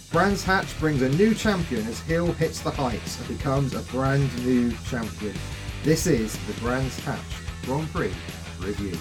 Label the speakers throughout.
Speaker 1: Brands Hatch brings a new champion as Hill hits the heights and becomes a brand new champion. This is the Brands Hatch Grand Prix review.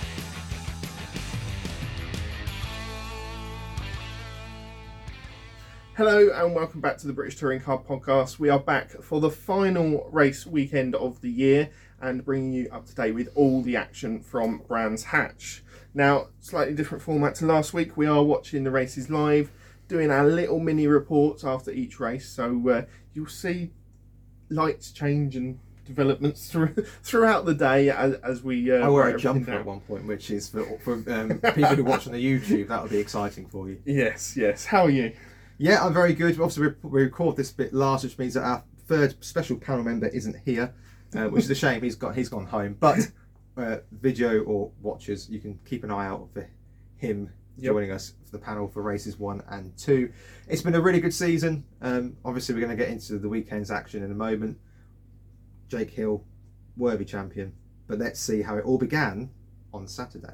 Speaker 2: Hello and welcome back to the British Touring Car Podcast. We are back for the final race weekend of the year and bringing you up to date with all the action from Brands Hatch. Now, slightly different format to last week. We are watching the races live, doing our little mini reports after each race. So you'll see lights change and developments throughout the day as we...
Speaker 1: I wear a jumper at one point, which is for people who watch on the YouTube. That would be exciting for you.
Speaker 2: Yes. How are you?
Speaker 1: Yeah, I'm very good. Obviously, we record this bit last, which means that our third special panel member isn't here, which is a shame. He's gone home. But video or watchers, you can keep an eye out for him joining us for the panel for races 1 and 2. It's been a really good season. Obviously, we're going to get into the weekend's action in a moment. Jake Hill, worthy champion. But let's see how it all began on Saturday.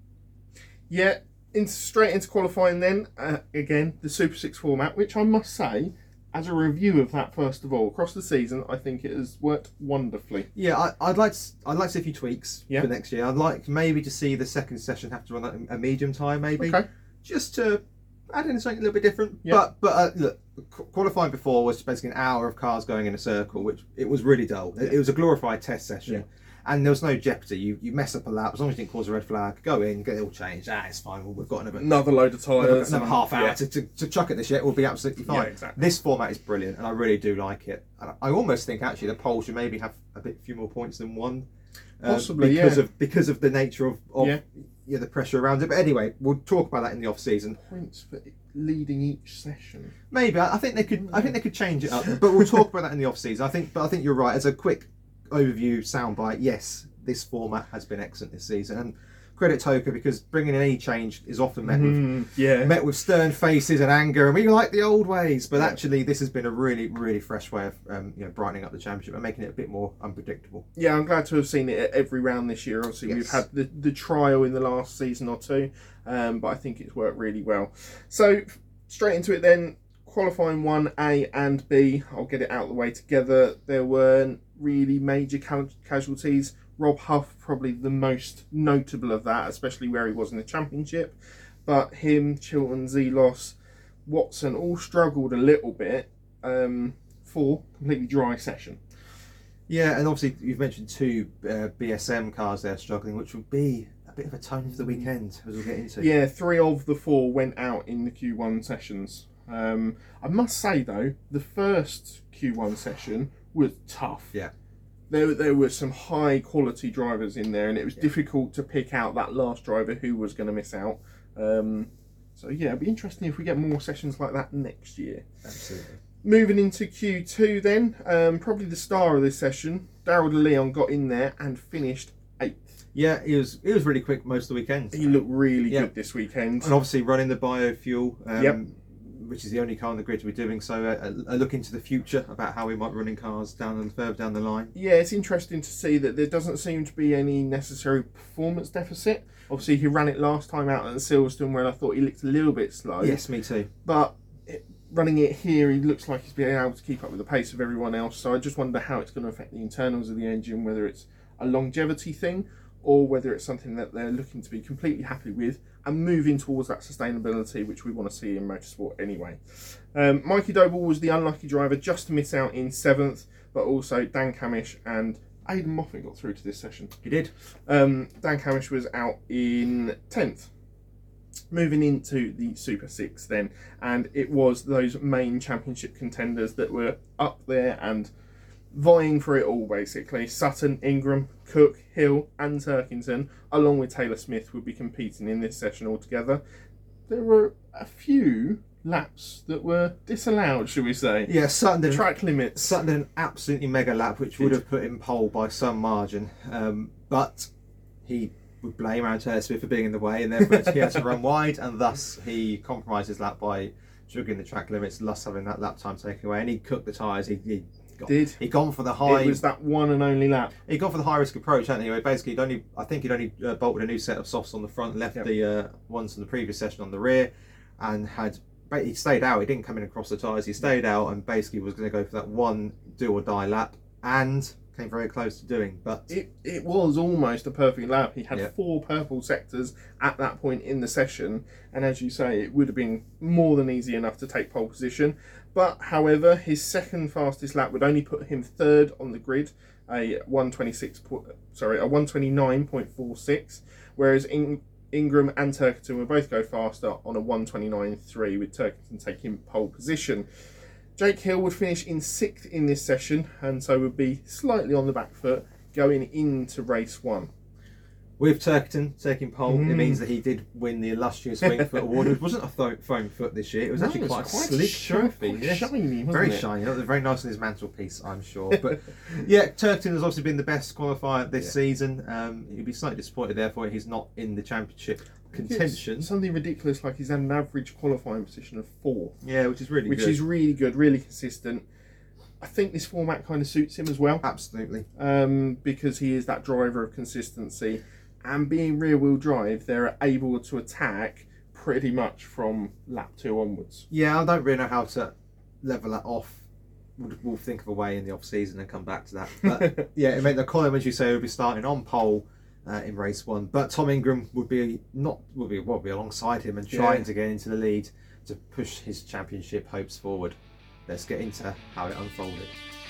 Speaker 2: Yeah. Straight into qualifying then, again, the Super 6 format, which I must say, as a review of that first of all, across the season, I think it has worked wonderfully.
Speaker 1: Yeah, I'd like to see a few tweaks for next year. I'd like maybe to see the second session have to run a medium time, maybe, just to add in something a little bit different. Yeah. But look, qualifying before was basically an hour of cars going in a circle, which it was really dull. Yeah. It was a glorified test session. Yeah. And there was no jeopardy. You mess up a lap, as long as you didn't cause a red flag, go in, get it all changed. It's fine. We've got
Speaker 2: another load of tyres.
Speaker 1: Another half hour to chuck at this shit will be absolutely fine.
Speaker 2: Yeah, exactly.
Speaker 1: This format is brilliant, and I really do like it. And I almost think actually the poll should maybe have a few more points than one.
Speaker 2: Possibly,
Speaker 1: because of the nature of the pressure around it. But anyway, we'll talk about that in the off season.
Speaker 2: Points for leading each session.
Speaker 1: Maybe I think they could. I think they could change it up, but we'll talk about that in the off season. I think you're right. As a quick overview soundbite, yes, this format has been excellent this season, and credit TOCA, because bringing in any change is often met with stern faces and anger, and we like the old ways. But actually, this has been a really, really fresh way of brightening up the championship and making it a bit more unpredictable. Yeah,
Speaker 2: I'm glad to have seen it at every round this year. Obviously, we've had the trial in the last season or two, but I think it's worked really well. So straight into it then. Qualifying 1A and B, I'll get it out of the way together. There weren't really major casualties. Rob Huff, probably the most notable of that, especially where he was in the championship. But him, Chilton, Zelos, Watson all struggled a little bit for completely dry session.
Speaker 1: Yeah, and obviously you've mentioned 2 BSM cars there struggling, which would be a bit of a tone for the weekend, as we'll get into.
Speaker 2: Yeah, 3 of the 4 went out in the Q1 sessions. I must say though, the first Q1 session was tough.
Speaker 1: Yeah.
Speaker 2: There were some high quality drivers in there, and it was difficult to pick out that last driver who was going to miss out. So it'd be interesting if we get more sessions like that next year.
Speaker 1: Absolutely.
Speaker 2: Moving into Q2 then, probably the star of this session, Daryl DeLeon got in there and finished 8th.
Speaker 1: Yeah, he was really quick most of the weekend.
Speaker 2: He looked really good this weekend.
Speaker 1: And obviously running the biofuel, which is the only car on the grid to be doing so. A look into the future about how we might run in cars further down the line.
Speaker 2: Yeah, it's interesting to see that there doesn't seem to be any necessary performance deficit. Obviously, he ran it last time out at Silverstone, where I thought he looked a little bit slow.
Speaker 1: Yes, me too.
Speaker 2: But running it here, he looks like he's being able to keep up with the pace of everyone else. So I just wonder how it's going to affect the internals of the engine, whether it's a longevity thing or whether it's something that they're looking to be completely happy with and moving towards that sustainability, which we want to see in motorsport anyway. Mikey Doble was the unlucky driver just to miss out in 7th, but also Dan Camish and Aidan Moffat got through to this session.
Speaker 1: He did.
Speaker 2: Dan Camish was out in 10th. Moving into the Super 6 then, and it was those main championship contenders that were up there and vying for it all, basically. Sutton, Ingram, Cook, Hill and Turkington, along with Taylor Smith, would be competing in this session altogether. There were a few laps that were disallowed, shall we say.
Speaker 1: Yeah, Sutton did
Speaker 2: track limits.
Speaker 1: Sutton did an absolutely mega lap, which would have put him pole by some margin. But he would blame Aaron Taylor Smith for being in the way, and therefore he had to run wide, and thus he compromised his lap by juggling the track limits, thus having that lap time taken away. And he cooked the tyres. He'd gone for the high.
Speaker 2: It was that one and only lap.
Speaker 1: He'd gone for the high risk approach, hadn't he? Basically, I think he'd only bolted a new set of softs on the front, left the ones from the previous session on the rear, and had he stayed out. He didn't come in across the tyres. He stayed out and basically was going to go for that one do or die lap, and came very close to doing. But
Speaker 2: it was almost a perfect lap. He had 4 purple sectors at that point in the session, and as you say, it would have been more than easy enough to take pole position. But however, his second fastest lap would only put him 3rd on the grid, a 129.46, whereas Ingram and Turkington will both go faster on a 129.3, with Turkington taking pole position. Jake Hill would finish in 6th in this session, and so would be slightly on the back foot going into race 1.
Speaker 1: With Turkington taking pole, it means that he did win the illustrious Wingfoot Award. It wasn't a foam foot this year. It was actually quite a slick trophy.
Speaker 2: Shiny, wasn't
Speaker 1: very
Speaker 2: it?
Speaker 1: shiny. It was very nice on his mantelpiece, I'm sure. But yeah, Turkington has obviously been the best qualifier this season. He'd be slightly disappointed, therefore, he's not in the championship contention.
Speaker 2: It's something ridiculous, like he's had an average qualifying position of 4th.
Speaker 1: Yeah, which is really good.
Speaker 2: Which is really good, really consistent. I think this format kind of suits him as well.
Speaker 1: Absolutely.
Speaker 2: Because he is that driver of consistency. And being rear-wheel drive, they're able to attack pretty much from lap 2 onwards.
Speaker 1: Yeah, I don't really know how to level that off. We'll think of a way in the off-season and come back to that. But yeah, it meant that Colin, as you say, would be starting on pole in race 1. But Tom Ingram would be alongside him and trying to get into the lead to push his championship hopes forward. Let's get into how it unfolded.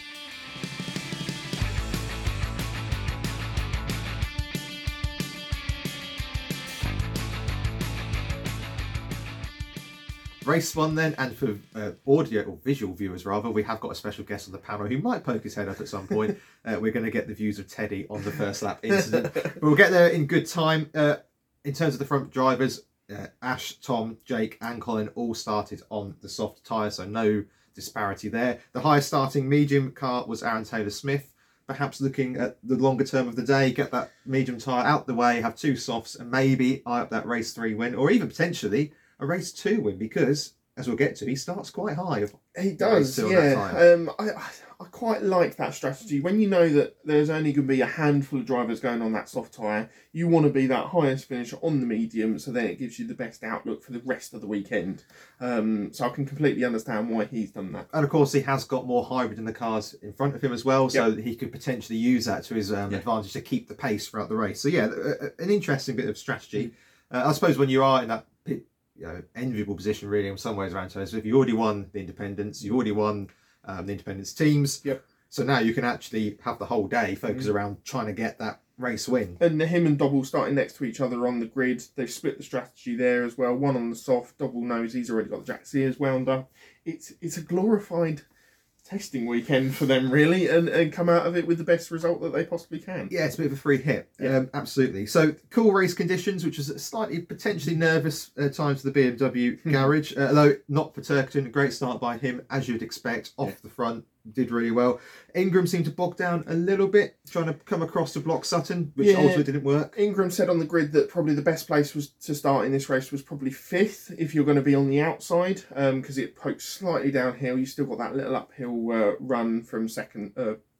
Speaker 1: Race 1 then, and for audio or visual viewers rather, we have got a special guest on the panel who might poke his head up at some point. We're going to get the views of Teddy on the first lap incident, but we'll get there in good time. In terms of the front drivers, Ash, Tom, Jake and Colin all started on the soft tyre, so no disparity there. The highest starting medium car was Aaron Taylor-Smith. Perhaps looking at the longer term of the day, get that medium tyre out the way, have 2 softs, and maybe eye up that race 3 win, or even potentially a race 2 win, because as we'll get to, he starts quite high.
Speaker 2: He does, yeah. I quite like that strategy. When you know that there's only going to be a handful of drivers going on that soft tyre, you want to be that highest finisher on the medium, so then it gives you the best outlook for the rest of the weekend. So I can completely understand why he's done that.
Speaker 1: And of course, he has got more hybrid in the cars in front of him as well, so he could potentially use that to his advantage to keep the pace throughout the race. So yeah, an interesting bit of strategy. I suppose when you are in that enviable position, really, in some ways, around Taylor Swift, you already won the independents, you already won the independents teams.
Speaker 2: Yep.
Speaker 1: So now you can actually have the whole day focus around trying to get that race win.
Speaker 2: And him and Dobble starting next to each other on the grid. They've split the strategy there as well. One on the soft, Dobble knows he's already got the Jack's ears wound up. It's a glorified testing weekend for them, really, and come out of it with the best result that they possibly can.
Speaker 1: Yeah, it's a bit of a free hit. Absolutely. So cool race conditions, which was slightly potentially nervous at times for the BMW garage, although not for Turkington. A great start by him, as you'd expect, off the front. Did really well. Ingram seemed to bog down a little bit, trying to come across to block Sutton, which ultimately didn't work.
Speaker 2: Ingram said on the grid that probably the best place was to start in this race was probably 5th if you're going to be on the outside, because it pokes slightly downhill. You still got that little uphill run from second,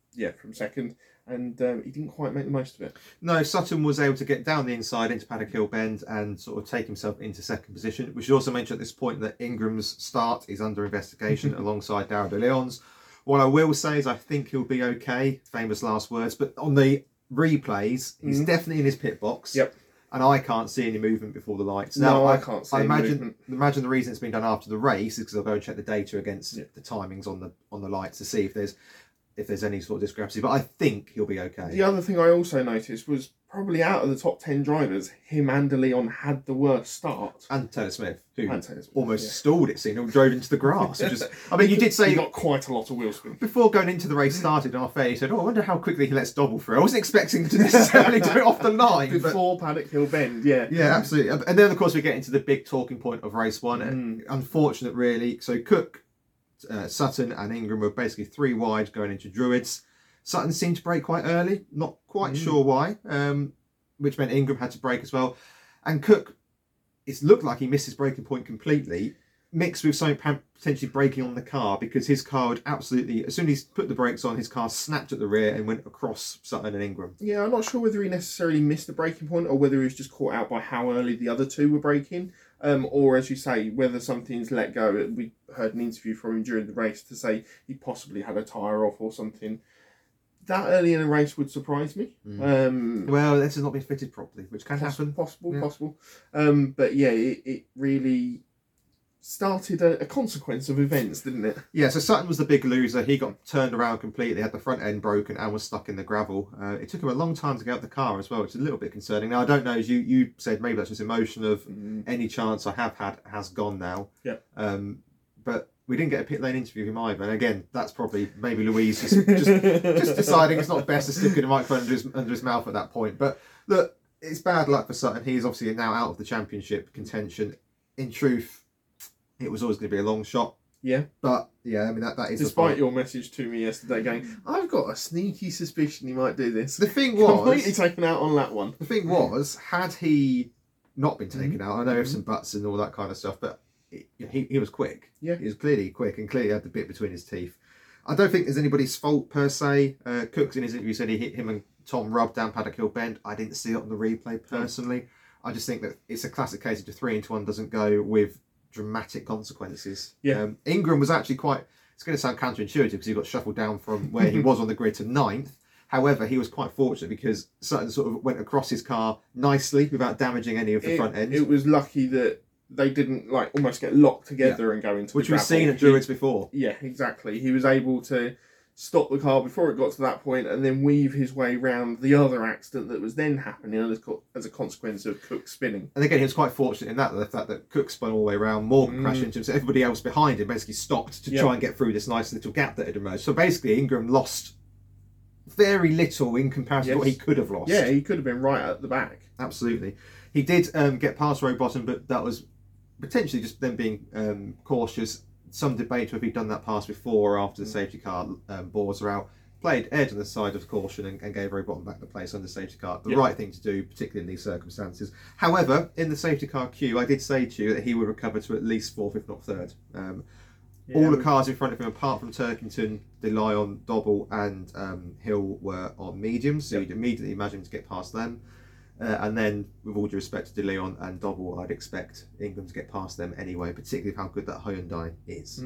Speaker 2: and he didn't quite make the most of it.
Speaker 1: No, Sutton was able to get down the inside into Paddock Hill Bend and sort of take himself into second position. We should also mention at this point that Ingram's start is under investigation alongside Darrell de Leon's. What I will say is I think he'll be okay, famous last words, but on the replays, he's definitely in his pit box.
Speaker 2: Yep.
Speaker 1: And I can't see any movement before the lights.
Speaker 2: No, I can't see
Speaker 1: any
Speaker 2: movement.
Speaker 1: Imagine the reason it's been done after the race is because they'll go and check the data against the timings on the lights to see if there's any sort of discrepancy. But I think he'll be okay.
Speaker 2: The other thing I also noticed was probably out of the top 10 drivers, him and De Leon had the worst start.
Speaker 1: And Taylor Smith, who almost stalled, it seemed, and drove into the grass. You did say
Speaker 2: he got quite a lot of wheel spin.
Speaker 1: Before going into the race started on off air, he said, I wonder how quickly he lets Dobble through. I wasn't expecting to necessarily do it off the line.
Speaker 2: Before Paddock Hill Bend, Yeah,
Speaker 1: absolutely. And then, of course, we get into the big talking point of race 1. And unfortunate, really. So Cook, Sutton and Ingram were basically 3 wide going into Druids. Sutton seemed to brake quite early, not quite sure why, which meant Ingram had to brake as well. And Cook, it looked like he missed his braking point completely, mixed with something potentially braking on the car, because his car would absolutely, as soon as he put the brakes on, his car snapped at the rear and went across Sutton and Ingram.
Speaker 2: Yeah, I'm not sure whether he necessarily missed the braking point or whether he was just caught out by how early the other 2 were braking. or as you say, whether something's let go. We heard an interview from him during the race to say he possibly had a tyre off or something. That early in a race would surprise me.
Speaker 1: Well, this has not been fitted properly, which can happen.
Speaker 2: Possible. But yeah, it really started a consequence of events, didn't it?
Speaker 1: Yeah, so Sutton was the big loser. He got turned around completely, had the front end broken and was stuck in the gravel. It took him a long time to get out the car as well, which is a little bit concerning. Now, I don't know, as you said, maybe that's just emotion of any chance I have had has gone now.
Speaker 2: Yeah.
Speaker 1: But we didn't get a pit lane interview of him either. And again, that's probably maybe Louise just deciding it's not best to stick in a microphone under his mouth at that point. But look, it's bad luck for Sutton. He's obviously now out of the championship contention. In truth, it was always going to be a long shot.
Speaker 2: Yeah.
Speaker 1: But, yeah, I mean, that is...
Speaker 2: Despite your message to me yesterday going, I've got a sneaky suspicion he might do this.
Speaker 1: The thing was...
Speaker 2: Completely taken out on that one.
Speaker 1: The thing was, had he not been taken out, I know there's some buts and all that kind of stuff, but he was quick.
Speaker 2: Yeah.
Speaker 1: He was clearly quick and clearly had the bit between his teeth. I don't think there's anybody's fault, per se. Cooks, in his interview, said he hit him and Tom Rubb down Paddock Hill Bend. I didn't see it on the replay, personally. I just think that it's a classic case of the 3-1 doesn't go with dramatic consequences.
Speaker 2: Yeah.
Speaker 1: Ingram was actually quite, it's going to sound counterintuitive because he got shuffled down from where he was on the grid to 9th. However, he was quite fortunate because Sutton sort of went across his car nicely without damaging any of the front end.
Speaker 2: It was lucky that they didn't almost get locked together and go into
Speaker 1: which
Speaker 2: the
Speaker 1: we've seen at Druids before.
Speaker 2: Yeah, exactly. He was able to stop the car before it got to that point and then weave his way round the other accident that was then happening as a consequence of Cook spinning.
Speaker 1: And again, he was quite fortunate in that, the fact that Cook spun all the way around, Morgan crashed into him, so everybody else behind him basically stopped to try and get through this nice little gap that had emerged. So basically, Ingram lost very little in comparison to what he could have lost.
Speaker 2: Yeah, he could have been right at the back.
Speaker 1: Absolutely. He did get past Rowbottom, but that was potentially just them being cautious. Some debate whether he'd done that pass before or after the safety car boards are out. Played Ed on the side of caution and gave Rowbottom back the place on the safety car. The right thing to do, particularly in these circumstances. However, in the safety car queue, I did say to you that he would recover to at least 4th, if not 3rd. All the cars in front of him, apart from Turkington, De Leon, Dobble and Hill, were on mediums, so you'd immediately imagine him to get past them. And then, with all due respect to De Leon and Dobble, I'd expect England to get past them anyway, particularly how good that Hyundai is.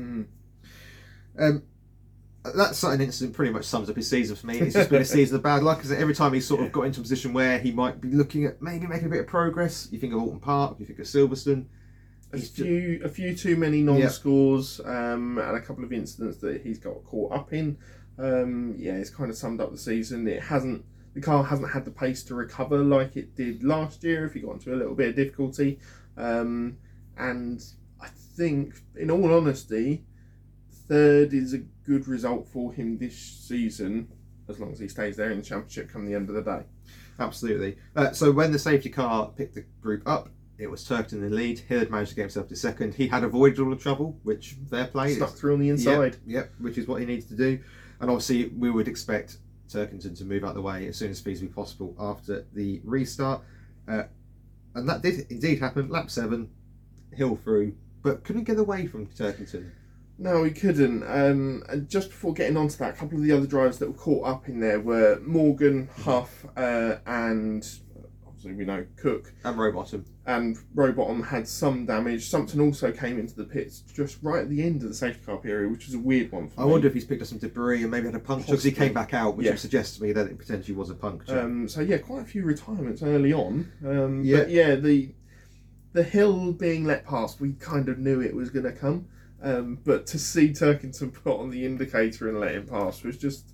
Speaker 1: That Sutton incident pretty much sums up his season for me. It's just been a season of bad luck, because every time he's sort of got into a position where he might be looking at maybe making a bit of progress, you think of Alton Park, you think of Silverstone.
Speaker 2: A few too many non-scores and a couple of incidents that he's got caught up in. It's kind of summed up the season. The car hasn't had the pace to recover like it did last year if he got into a little bit of difficulty. And I think, in all honesty, 3rd is a good result for him this season, as long as he stays there in the championship come the end of the day.
Speaker 1: Absolutely. So when the safety car picked the group up, it was Turkington in the lead. Hill had managed to get himself to 2nd. He had avoided all the trouble, which fair play.
Speaker 2: Stuck through on the inside.
Speaker 1: Yep, which is what he needs to do. And obviously we would expect Turkington to move out of the way as soon as feasibly possible after the restart. And that did indeed happen. Lap 7, Hill through, but couldn't get away from Turkington.
Speaker 2: No, he couldn't. And just before getting onto that, a couple of the other drivers that were caught up in there were Morgan, Huff, and obviously we know Cook.
Speaker 1: And Rowbottom.
Speaker 2: And Rowbottom had some damage. Something also came into the pits just right at the end of the safety car period, which was a weird one for me.
Speaker 1: I wonder if he's picked up some debris and maybe had a puncture because he came back out, which would suggest to me that it potentially was a puncture.
Speaker 2: Quite a few retirements early on. But yeah, the Hill being let past, we kind of knew it was going to come. But to see Turkington put on the indicator and let him pass was just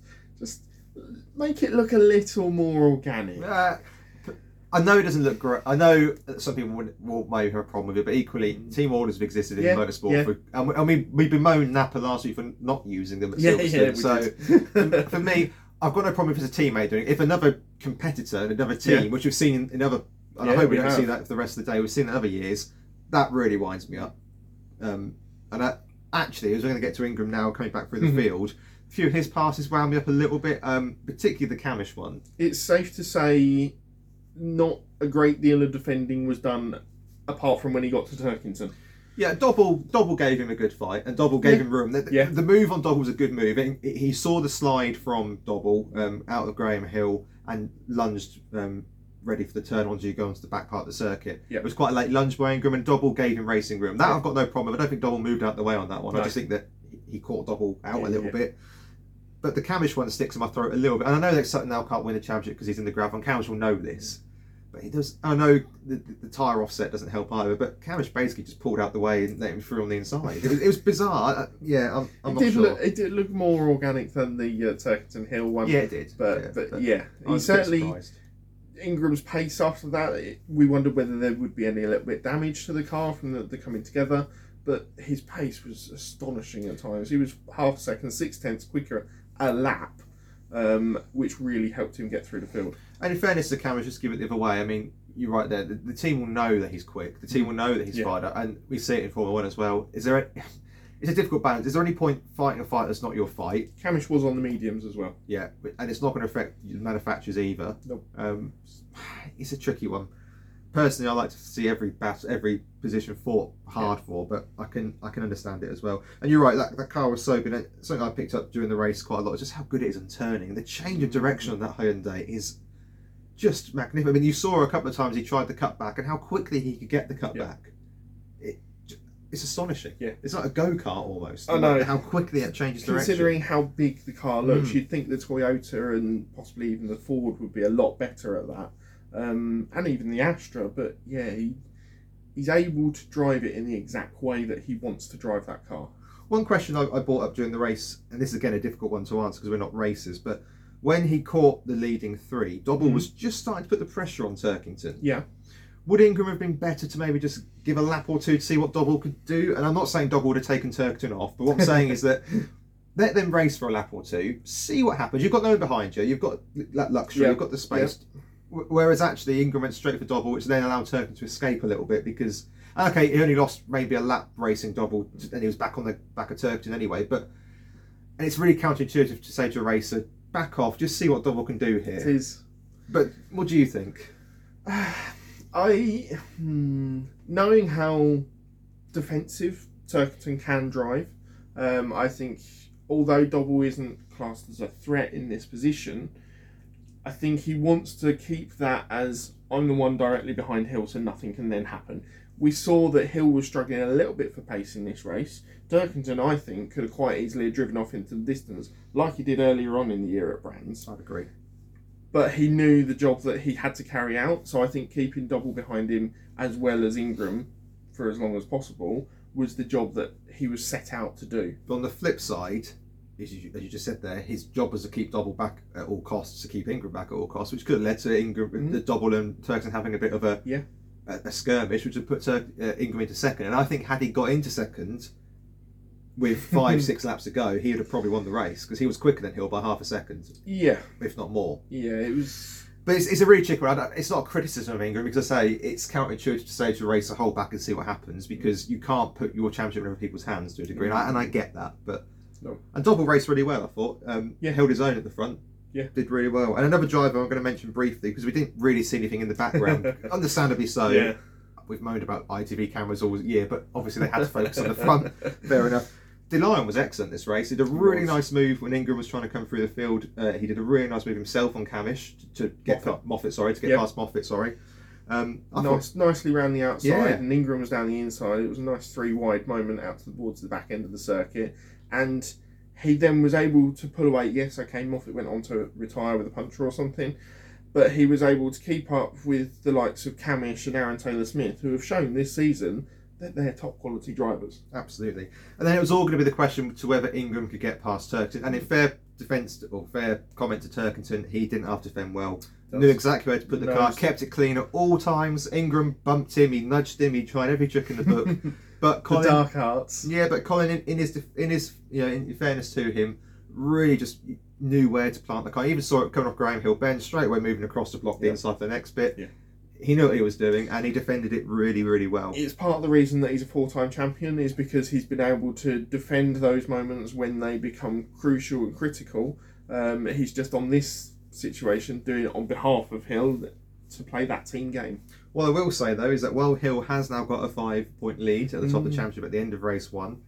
Speaker 2: make it look a little more organic.
Speaker 1: I know it doesn't look great. I know that some people may have a problem with it, but equally, team orders have existed in motorsport. We've bemoaned Napa last week for not using them at Silverstone. For me, I've got no problem if it's a teammate doing it. If another competitor, another team, which we've seen in other, and I hope we don't see that for the rest of the day, we've seen it in other years, that really winds me up. Actually, as we're going to get to Ingram now coming back through the field, a few of his passes wound me up a little bit, particularly the Camish one.
Speaker 2: It's safe to say not a great deal of defending was done apart from when he got to Turkington.
Speaker 1: Yeah, Dobble gave him a good fight, and Dobble gave him room. The move on Dobble was a good move. He saw the slide from Dobble out of Graham Hill and lunged ready for the turn once you go onto the back part of the circuit.
Speaker 2: Yep.
Speaker 1: It was quite a late lunge by Ingram, and Dobble gave him racing room. That I've got no problem. I don't think Dobble moved out the way on that one.
Speaker 2: No.
Speaker 1: I just think that he caught Dobble out a little bit. But the Cammish one sticks in my throat a little bit. And I know that Sutton now can't win the championship because he's in the gravel, and Cammish will know this. But he does. I know the tyre offset doesn't help either, but Cammish basically just pulled out the way and let him through on the inside. It was bizarre. I'm not sure.
Speaker 2: It did look more organic than the Turkington Hill one.
Speaker 1: Yeah, it did.
Speaker 2: But
Speaker 1: I
Speaker 2: he
Speaker 1: was
Speaker 2: certainly. Ingram's pace after that, we wondered whether there would be any little bit damage to the car from the coming together. But his pace was astonishing at times. He was half a second, 0.6 quicker a lap, which really helped him get through the field.
Speaker 1: And in fairness to Cammish, just give it the other way. I mean, you're right there. The team will know that he's quick. The team will know that he's fired up, and we see it in Formula 1 as well. It's a difficult balance. Is there any point fighting a fight that's not your fight?
Speaker 2: Cammish was on the mediums as well.
Speaker 1: Yeah, and it's not going to affect the manufacturers either.
Speaker 2: Nope.
Speaker 1: It's a tricky one. Personally, I like to see every position fought hard for, but I can understand it as well. And you're right, that car was so good. Something I picked up during the race quite a lot is just how good it is on turning. And the change of direction on that Hyundai is just magnificent. I mean, you saw a couple of times he tried the cut back and how quickly he could get the cut back. It's astonishing.
Speaker 2: Yeah.
Speaker 1: It's like a go-kart almost.
Speaker 2: I know.
Speaker 1: How quickly it changes direction.
Speaker 2: Considering how big the car looks, you'd think the Toyota and possibly even the Ford would be a lot better at that. And even the Astra, but yeah, he's able to drive it in the exact way that he wants to drive that car.
Speaker 1: One question I brought up during the race, and this is again a difficult one to answer because we're not racers, but when he caught the leading three, Dobble was just starting to put the pressure on Turkington.
Speaker 2: Yeah.
Speaker 1: Would Ingram have been better to maybe just give a lap or two to see what Dobble could do? And I'm not saying Dobble would have taken Turkington off, but what I'm saying is that let them race for a lap or two, see what happens. You've got no one behind you, you've got that luxury, you've got the space. Whereas actually Ingram went straight for Dobble, which then allowed Turkington to escape a little bit because, okay, he only lost maybe a lap racing Dobble and he was back on the back of Turkington anyway. And it's really counterintuitive to say to a racer, back off, just see what Dobble can do here.
Speaker 2: It is.
Speaker 1: But what do you think?
Speaker 2: Knowing how defensive Turkington can drive, I think although Dobble isn't classed as a threat in this position, I think he wants to keep that as I'm the one directly behind Hill, so nothing can then happen. We saw that Hill was struggling a little bit for pace in this race. Turkington, I think, could have quite easily driven off into the distance, like he did earlier on in the year at Brands.
Speaker 1: I'd agree.
Speaker 2: But he knew the job that he had to carry out, so I think keeping Dobble behind him as well as Ingram for as long as possible was the job that he was set out to do.
Speaker 1: But on the flip side, as you just said there, his job was to keep Dobble back at all costs, to keep Ingram back at all costs, which could have led to Ingram, the Dobble and Turkington having a bit of a skirmish, which would put Ingram into second. And I think had he got into second with 5-6 laps to go, he would have probably won the race because he was quicker than Hill by half a second.
Speaker 2: Yeah.
Speaker 1: If not more.
Speaker 2: Yeah, it was...
Speaker 1: But it's a really tricky one. It's not a criticism of Ingram because I say it's counterintuitive to say to a racer, hold back and see what happens because you can't put your championship in other people's hands to a degree. And I get that. But and Dobble raced really well, I thought. Held his own at the front.
Speaker 2: Yeah.
Speaker 1: Did really well. And another driver I'm going to mention briefly because we didn't really see anything in the background. Understandably so.
Speaker 2: Yeah.
Speaker 1: We've moaned about ITV cameras all year, but obviously they had to focus on the front. Fair enough. DeLyon was excellent this race. He did a really nice move when Ingram was trying to come through the field. He did a really nice move himself on Cammish to get past Moffat.
Speaker 2: Nicely round the outside,
Speaker 1: Yeah.
Speaker 2: and Ingram was down the inside. It was a nice 3 wide moment out towards the back end of the circuit, and he then was able to pull away. Yes, okay, Moffat went on to retire with a puncture or something, but he was able to keep up with the likes of Cammish and Aaron Taylor-Smith, who have shown this season that they're top quality drivers.
Speaker 1: Absolutely. And then it was all going to be the question to whether Ingram could get past Turkington. And in fair defence or fair comment to Turkington, he didn't have to defend well. Knew exactly where to put the car, kept it clean at all times. Ingram bumped him, he nudged him, he tried every trick in the book. But Colin,
Speaker 2: the dark arts.
Speaker 1: Yeah, but Colin, in his in fairness to him, really just knew where to plant the car. He even saw it coming off Graham Hill Bend, straight away moving across to block the inside for the next bit.
Speaker 2: Yeah.
Speaker 1: He knew what he was doing and he defended it really, really well.
Speaker 2: It's part of the reason that he's a 4-time champion is because he's been able to defend those moments when they become crucial and critical. He's just on this situation doing it on behalf of Hill to play that team game.
Speaker 1: What I will say though is that while Hill has now got a 5-point lead at the top of the championship at the end of race 1,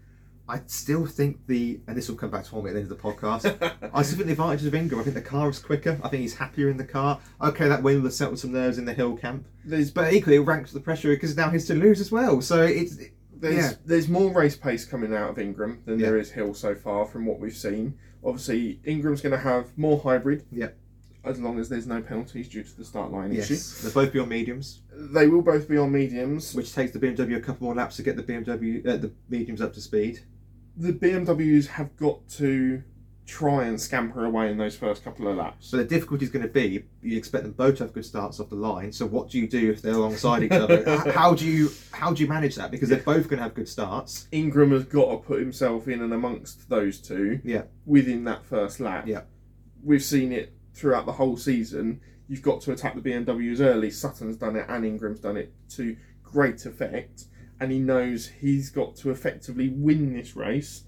Speaker 1: I still think and this will come back to haunt me at the end of the podcast, I still think the advantage of Ingram, I think the car is quicker, I think he's happier in the car. Okay, that win will have settled some nerves in the Hill camp, but equally it ranks the pressure because it's now his to lose as well, so
Speaker 2: there's more race pace coming out of Ingram than there is Hill so far from what we've seen. Obviously, Ingram's going to have more hybrid.
Speaker 1: Yep.
Speaker 2: As long as there's no penalties due to the start line issue.
Speaker 1: They'll both be on mediums.
Speaker 2: They will both be on mediums.
Speaker 1: Which takes the BMW a couple more laps to get the mediums up to speed.
Speaker 2: The BMWs have got to try and scamper away in those first couple of laps.
Speaker 1: So the difficulty is going to be, you expect them both to have good starts off the line. So what do you do if they're alongside each other? How do you manage that? Because they're both going to have good starts.
Speaker 2: Ingram has got to put himself in and amongst those two.
Speaker 1: Yeah.
Speaker 2: Within that first lap.
Speaker 1: Yeah.
Speaker 2: We've seen it throughout the whole season. You've got to attack the BMWs early. Sutton's done it and Ingram's done it to great effect. And he knows he's got to effectively win this race.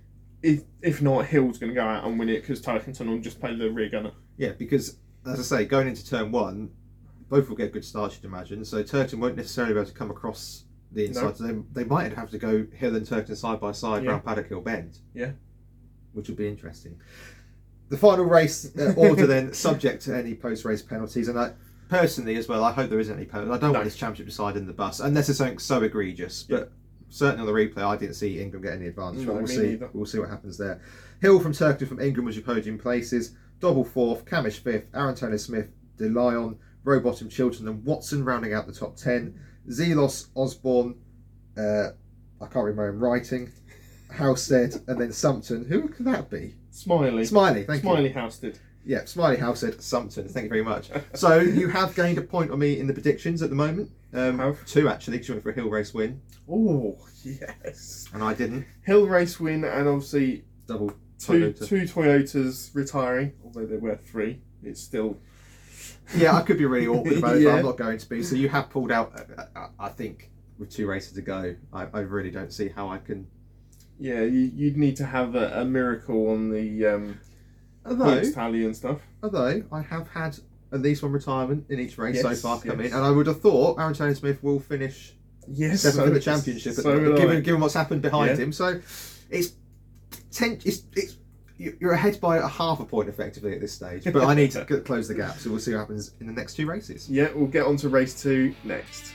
Speaker 2: If not, Hill's going to go out and win it because Turkington will just play the rear gunner.
Speaker 1: Yeah, because, as I say, going into turn one, both will get good starts, you'd imagine. So Turkington won't necessarily be able to come across the inside. No. So they might have to go Hill and Turkington side by side around Paddock Hill Bend.
Speaker 2: Yeah.
Speaker 1: Which will be interesting. The final race order then, subject to any post-race penalties. And personally as well, I hope there isn't any penalties. I don't want this championship decided in the bus, unless it's something so egregious. Yeah. But certainly on the replay, I didn't see Ingram get any advantage.
Speaker 2: No,
Speaker 1: we'll see what happens there. Hill from Turkington from Ingram was your podium places. Dobble fourth, Camish fifth, Aaron Taylor Smith, De Lyon, Rowbottom, Chilton and Watson rounding out the top 10. Zelos, Osborne, I can't remember him writing, Halstead, and then Sumpton. Who could that be?
Speaker 2: Smiley, thank you. Smiley Halstead.
Speaker 1: Yeah, Smiley Halstead, Sumpton. Thank you very much. So you have gained a point on me in the predictions at the moment. Two actually, because you went for a Hill race win.
Speaker 2: Oh, yes.
Speaker 1: And I didn't.
Speaker 2: Hill race win and obviously
Speaker 1: double
Speaker 2: two Toyotas retiring, although there were three. It's still...
Speaker 1: Yeah, I could be really awkward about it, but I'm not going to be. So you have pulled out, I think, with 2 races to go. I really don't see how I can...
Speaker 2: Yeah, you'd need to have a miracle on the points tally and stuff.
Speaker 1: Although I have had at least one retirement in each race so far come in, and I would have thought Aaron Taylor Smith will finish 7th in the championship, given what's happened behind him. So it's you're ahead by a half a point effectively at this stage, but I need to close the gap. So we'll see what happens in the next 2 races.
Speaker 2: Yeah, we'll get on to race 2 next.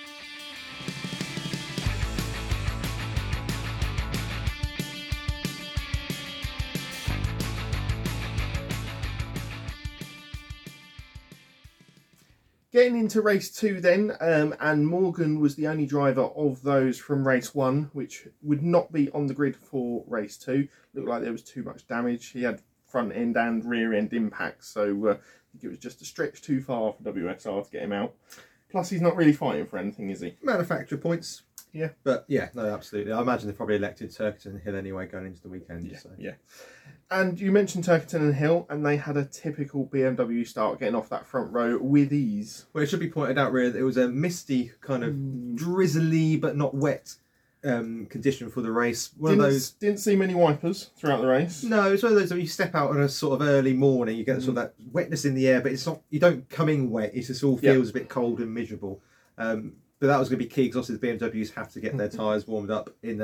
Speaker 2: Getting into race 2 then, and Morgan was the only driver of those from race 1, which would not be on the grid for race 2. Looked like there was too much damage. He had front end and rear end impacts, so I think it was just a stretch too far for WSR to get him out. Plus, he's not really fighting for anything, is he?
Speaker 1: Manufacturer points.
Speaker 2: Yeah.
Speaker 1: But yeah, no, absolutely. I imagine they probably elected Turkington and Hill anyway going into the weekend.
Speaker 2: Yeah, so. Yeah. And you mentioned Turkington and Hill, and they had a typical BMW start, getting off that front row with ease.
Speaker 1: Well, it should be pointed out really that it was a misty, kind of drizzly but not wet condition for the race.
Speaker 2: Didn't see many wipers throughout the race.
Speaker 1: No, it's one of those where you step out on a sort of early morning, you get sort of that wetness in the air, but it's not. You don't come in wet. It just all feels a bit cold and miserable. But that was going to be key because obviously the BMWs have to get their tyres warmed up in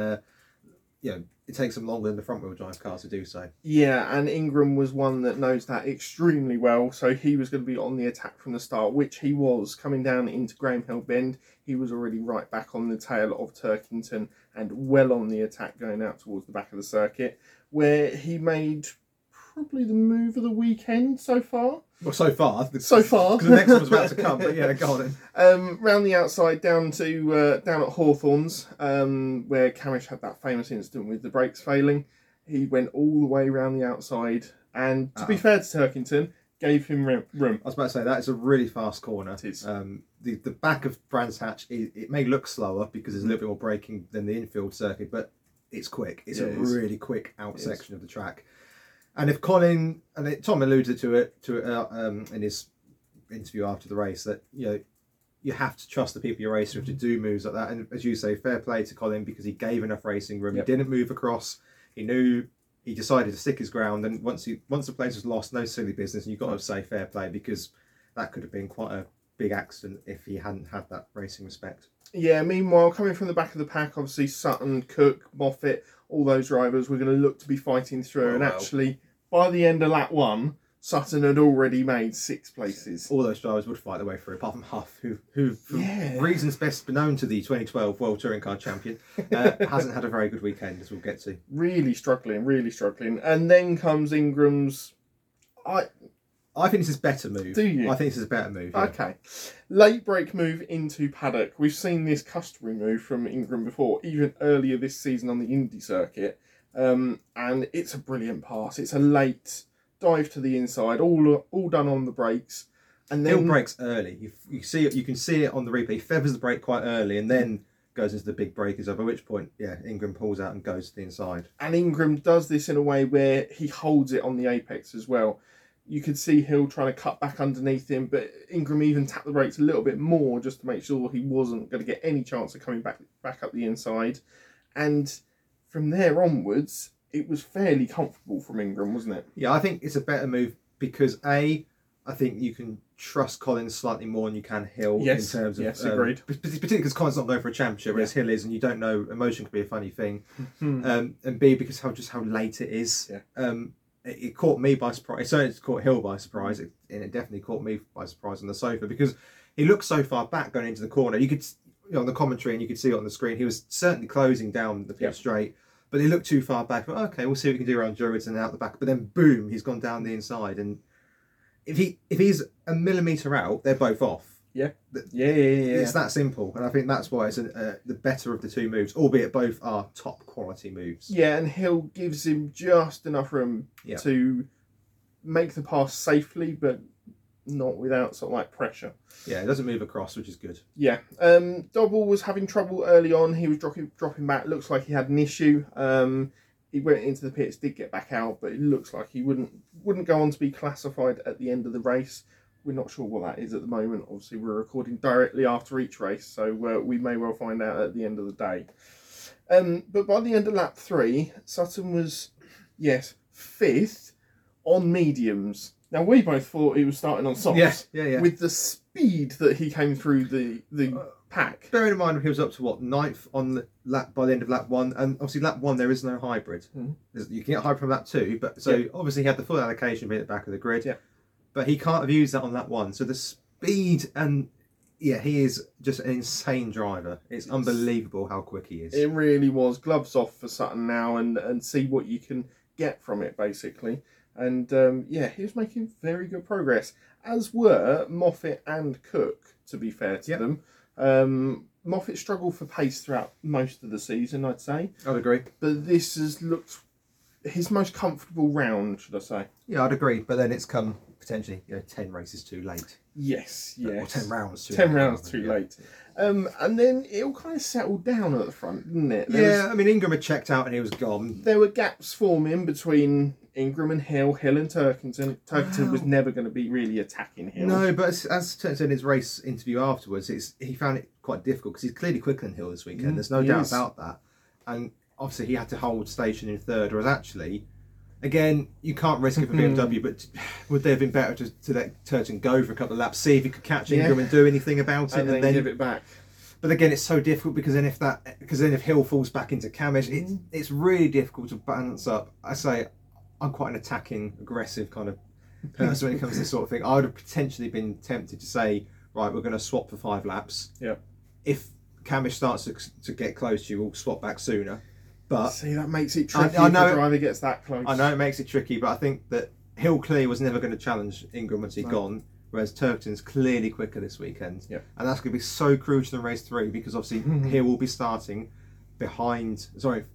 Speaker 1: it takes them longer than the front wheel drive cars to do so.
Speaker 2: Yeah, and Ingram was one that knows that extremely well, so he was going to be on the attack from the start, which he was. Coming down into Graham Hill Bend, he was already right back on the tail of Turkington and well on the attack going out towards the back of the circuit, where he made probably the move of the weekend so far.
Speaker 1: Well, so far.
Speaker 2: So far.
Speaker 1: Because the next one's about to come, but yeah, go on then.
Speaker 2: Round the outside, down at Hawthorns, where Camish had that famous incident with the brakes failing. He went all the way around the outside, and to be fair to Turkington, gave him room.
Speaker 1: I was about to say, that is a really fast corner.
Speaker 2: It is.
Speaker 1: The back of Brands Hatch, it may look slower because there's a little bit more braking than the infield circuit, but it's quick. It's a really quick out section of the track. And if Colin, Tom alluded to it in his interview after the race, that you have to trust the people you're racing with to do moves like that. And as you say, fair play to Colin because he gave enough racing room. He didn't move across. He knew he decided to stick his ground. And once the place was lost, no silly business. And you've got to say fair play because that could have been quite a big accident if he hadn't had that racing respect.
Speaker 2: Yeah, meanwhile, coming from the back of the pack, obviously Sutton, Cook, Moffat, all those drivers were going to look to be fighting through. Actually, by the end of lap 1, Sutton had already made 6 places.
Speaker 1: All those drivers would fight their way through, apart from Huff, who for reasons best known to the 2012 World Touring Car Champion, hasn't had a very good weekend, as we'll get to.
Speaker 2: Really struggling. And then comes Ingram's...
Speaker 1: I think this is a better move.
Speaker 2: Do you?
Speaker 1: I think this is a better move. Yeah.
Speaker 2: Okay. Late break move into paddock. We've seen this customary move from Ingram before, even earlier this season on the Indy circuit. And it's a brilliant pass. It's a late dive to the inside, all done on the brakes. And then
Speaker 1: Hill brakes early. You see it. You can see it on the replay. He feathers the brake quite early and then goes into the big breakers, at which point, Ingram pulls out and goes to the inside.
Speaker 2: And Ingram does this in a way where he holds it on the apex as well. You could see Hill trying to cut back underneath him, but Ingram even tapped the brakes a little bit more just to make sure he wasn't going to get any chance of coming back up the inside. And from there onwards, it was fairly comfortable from Ingram, wasn't it?
Speaker 1: Yeah, I think it's a better move because I think you can trust Collins slightly more than you can Hill in terms of...
Speaker 2: Yes, agreed.
Speaker 1: Particularly because Collins not going for a championship, whereas Hill is, and you don't know, emotion can be a funny thing. And B, because how late it is.
Speaker 2: Yeah.
Speaker 1: It caught me by surprise. It certainly caught Hill by surprise, and it definitely caught me by surprise on the sofa because he looked so far back going into the corner. You could, on the commentary, and you could see it on the screen, he was certainly closing down the pit straight, but he looked too far back. But okay, we'll see what we can do around Druids and out the back. But then boom, he's gone down the inside, and if he's a millimetre out, they're both off.
Speaker 2: Yeah.
Speaker 1: It's that simple, and I think that's why it's the better of the two moves, albeit both are top quality moves.
Speaker 2: Yeah, and Hill gives him just enough room to make the pass safely, but not without sort of like pressure.
Speaker 1: Yeah, it doesn't move across, which is good.
Speaker 2: Yeah. Dobble was having trouble early on. He was dropping back. Looks like he had an issue. He went into the pits, did get back out, but it looks like he wouldn't go on to be classified at the end of the race. We're not sure what that is at the moment. Obviously, we're recording directly after each race, so we may well find out at the end of the day. But by the end of lap 3, Sutton was, 5th on mediums. Now, we both thought he was starting on softs.
Speaker 1: Yeah.
Speaker 2: With the speed that he came through the pack.
Speaker 1: Bearing in mind, he was up to, 9th on the lap by the end of lap 1, and obviously lap 1 there is no hybrid. You can get hybrid from lap 2, but obviously he had the full allocation being at the back of the grid.
Speaker 2: Yeah.
Speaker 1: But he can't have used that on lap 1. So the speed and he is just an insane driver. It's unbelievable how quick he is.
Speaker 2: It really was. Gloves off for Sutton now and see what you can get from it, basically. And he was making very good progress, as were Moffat and Cook, to be fair to them. Moffat struggled for pace throughout most of the season, I'd say.
Speaker 1: I'd agree.
Speaker 2: But this has looked his most comfortable round, should I say.
Speaker 1: Yeah, I'd agree. But then it's come potentially 10 races too late.
Speaker 2: Yes.
Speaker 1: Or 10 rounds too
Speaker 2: 10
Speaker 1: late.
Speaker 2: rounds too late. And then it all kind of settled down at the front, didn't it?
Speaker 1: Ingram had checked out and he was gone.
Speaker 2: There were gaps forming between Ingram and Hill and Turkington. Turkington was never going to be really attacking Hill.
Speaker 1: No, but as turns out in his race interview afterwards, he found it quite difficult because he's clearly quicker than Hill this weekend. There's no doubt about that. And obviously he had to hold station in third, whereas actually, again, you can't risk it for BMW, but would they have been better to let Turton go for a couple of laps, see if he could catch Ingram and do anything about it,
Speaker 2: and then give it back?
Speaker 1: But again, it's so difficult because then if Hill falls back into Camish, it's really difficult to balance up. I say I'm quite an attacking, aggressive kind of person when it comes to this sort of thing. I would have potentially been tempted to say, right, we're going to swap for 5 laps.
Speaker 2: Yeah.
Speaker 1: If Camish starts to get close to you, we'll swap back sooner. But
Speaker 2: see, that makes it tricky if the driver gets that close.
Speaker 1: I know it makes it tricky, but I think that Hill clearly was never going to challenge Ingram once he'd gone, whereas Turkington's clearly quicker this weekend.
Speaker 2: Yep.
Speaker 1: And that's going to be so crucial in race 3 because obviously Hill will be starting behind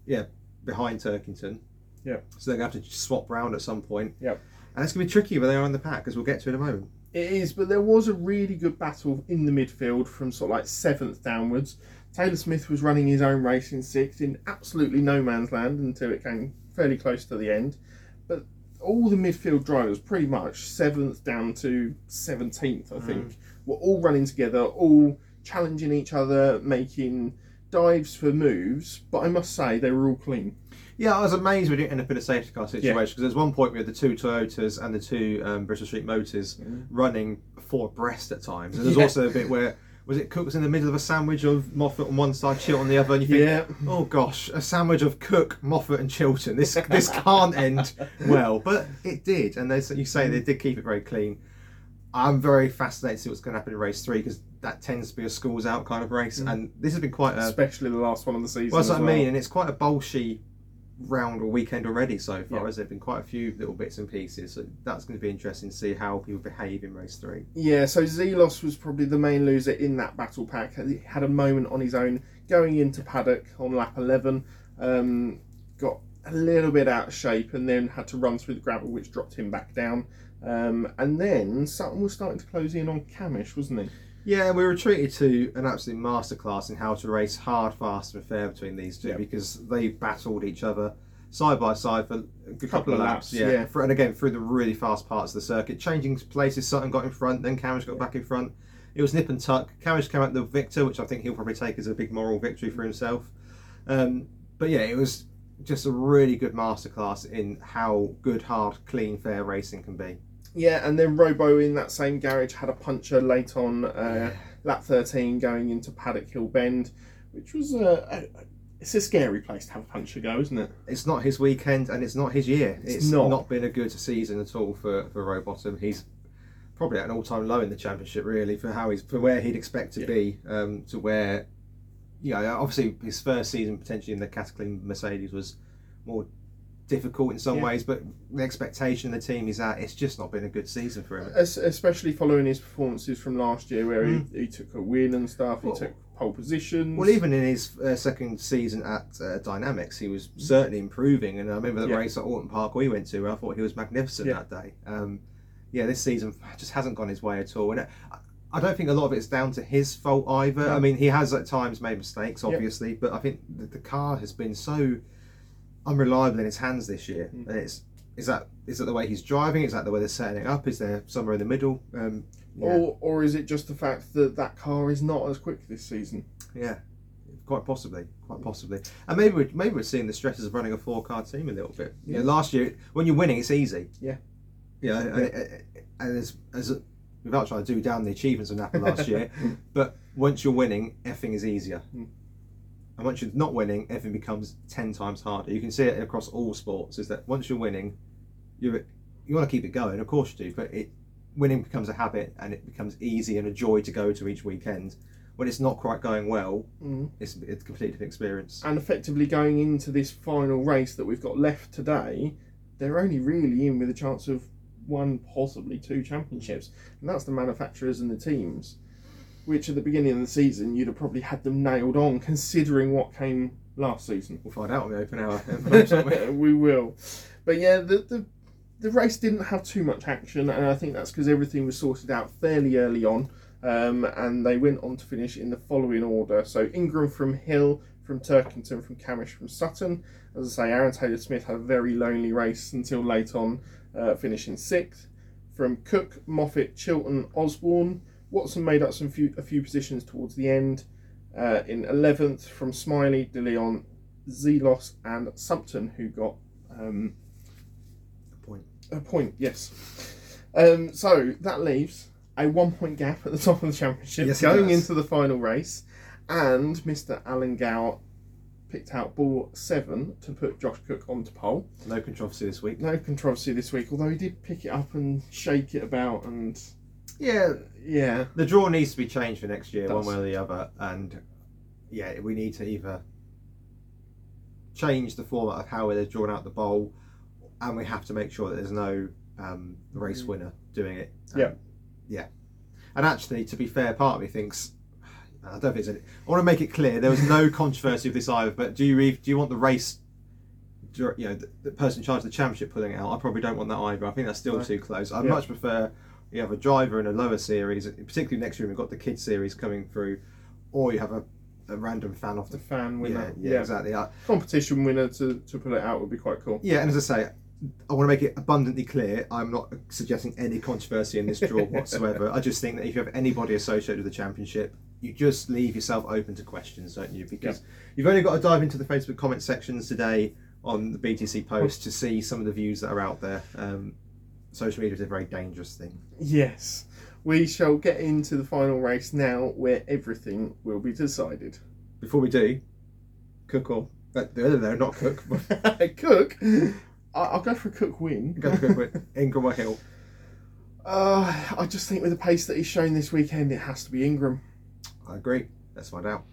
Speaker 1: Turkington.
Speaker 2: Yeah.
Speaker 1: So they're going to have to swap round at some point.
Speaker 2: Yep.
Speaker 1: And it's going to be tricky when they are in the pack, as we'll get to in a moment.
Speaker 2: It is, but there was a really good battle in the midfield from sort of like 7th downwards. Taylor Smith was running his own race in 6th in absolutely no man's land until it came fairly close to the end. But all the midfield drivers, pretty much 7th down to 17th, I think, were all running together, all challenging each other, making dives for moves. But I must say, they were all clean.
Speaker 1: Yeah, I was amazed we didn't end up in a safety car situation because there's one point we had the 2 Toyotas and the 2 Bristol Street Motors running 4 abreast at times. And there's also a bit where was it Cook was in the middle of a sandwich of Moffat on one side, Chilton on the other, and you think,
Speaker 2: Yeah.
Speaker 1: oh gosh, a sandwich of Cook, Moffat, and Chilton. This can't end well, but it did, and you say they did keep it very clean. I'm very fascinated to see what's going to happen in race 3 because that tends to be a schools out kind of race, and this has been quite
Speaker 2: especially the last one of the season.
Speaker 1: Well, that's what I mean, and it's quite a bolshy round or weekend already so far, as there have been quite a few little bits and pieces, so that's going to be interesting to see how people behave in race 3.
Speaker 2: Yeah, so Zelos was probably the main loser in that battle pack. He had a moment on his own going into paddock on lap 11, got a little bit out of shape and then had to run through the gravel, which dropped him back down, and then Sutton was starting to close in on Camish, wasn't he?
Speaker 1: Yeah, we were treated to an absolute masterclass in how to race hard, fast and fair between these two, because they battled each other side by side for a good couple of laps. Yeah. And again, through the really fast parts of the circuit, changing places, Sutton got in front, then Camish got back in front. It was nip and tuck. Camish came out the victor, which I think he'll probably take as a big moral victory for himself. But yeah, it was just a really good masterclass in how good, hard, clean, fair racing can be.
Speaker 2: Yeah, and then Robo in that same garage had a puncher late on lap 13 going into Paddock Hill Bend, which was it's a scary place to have a puncher go, isn't it?
Speaker 1: It's not his weekend and it's not his year. It's not been a good season at all for Rowbottom. He's probably at an all-time low in the championship, really, for where he'd expect to be, to where, obviously his first season potentially in the Cataclysm Mercedes was more difficult in some ways, but the expectation of the team is that it's just not been a good season for him.
Speaker 2: Especially following his performances from last year, where he took a win and stuff, he took pole positions.
Speaker 1: Well, even in his second season at Dynamics, he was certainly improving, and I remember the race at Orton Park we went to, where I thought he was magnificent that day. This season just hasn't gone his way at all, and I don't think a lot of it's down to his fault either. No. I mean, he has at times made mistakes, obviously, but I think the car has been so unreliable in his hands this year. And is that the way he's driving? Is that the way they're setting it up? Is there somewhere in the middle?
Speaker 2: Or is it just the fact that car is not as quick this season?
Speaker 1: Yeah, quite possibly. And maybe we're seeing the stresses of running a 4-car team a little bit. Yeah. Last year, when you're winning, it's easy. And without trying to do down the achievements of Napa last year, but once you're winning, effing is easier. And once you're not winning, everything becomes 10 times harder. You can see it across all sports, is that once you're winning, you want to keep it going, of course you do, but winning becomes a habit and it becomes easy and a joy to go to each weekend. When it's not quite going well, it's a completely different experience.
Speaker 2: And effectively going into this final race that we've got left today, they're only really in with a chance of 1, possibly 2 championships. And that's the manufacturers and the teams, which at the beginning of the season you'd have probably had them nailed on, considering what came last season.
Speaker 1: We'll find out on the open hour.
Speaker 2: We will. But yeah, the race didn't have too much action, and I think that's because everything was sorted out fairly early on, and they went on to finish in the following order. So Ingram from Hill, from Turkington, from Camish, from Sutton. As I say, Aaron Taylor-Smith had a very lonely race until late on, finishing 6th. From Cook, Moffat, Chilton, Osborne. Watson made up a few positions towards the end. In 11th, from Smiley, De Leon, Zelos and Sumpton, who got a point, yes. So that leaves a 1-point gap at the top of the championship going into the final race, and Mr. Alan Gow picked out ball 7 to put Josh Cook onto pole.
Speaker 1: No controversy this week,
Speaker 2: although he did pick it up and shake it about, and
Speaker 1: yeah, the draw needs to be changed for next year, one way or the other, and we need to either change the format of how they're drawn out the bowl, and we have to make sure that there's no race winner doing it. And actually, to be fair, part of me thinks, I don't think there's any, I want to make it clear there was no controversy with this either. But do you want the race, the person in charge of the championship pulling it out? I probably don't want that either. I think that's still too close. I'd much prefer you have a driver in a lower series, particularly next year we've got the kids series coming through, or you have a random fan off the
Speaker 2: fan winner.
Speaker 1: Yeah, exactly.
Speaker 2: Competition winner to pull it out would be quite cool.
Speaker 1: Yeah, and as I say, I want to make it abundantly clear, I'm not suggesting any controversy in this draw whatsoever. I just think that if you have anybody associated with the championship, you just leave yourself open to questions, don't you? Because you've only got to dive into the Facebook comment sections today on the BTC post to see some of the views that are out there. Social media is a very dangerous thing.
Speaker 2: Yes. we shall get into the final race now, where everything will be decided.
Speaker 1: Before we do, Cook or no, not Cook.
Speaker 2: Cook. I'll go for a Cook win.
Speaker 1: Go for Cook win. Ingram or Hill?
Speaker 2: I just think with the pace that he's shown this weekend, it has to be Ingram.
Speaker 1: I agree. Let's find out.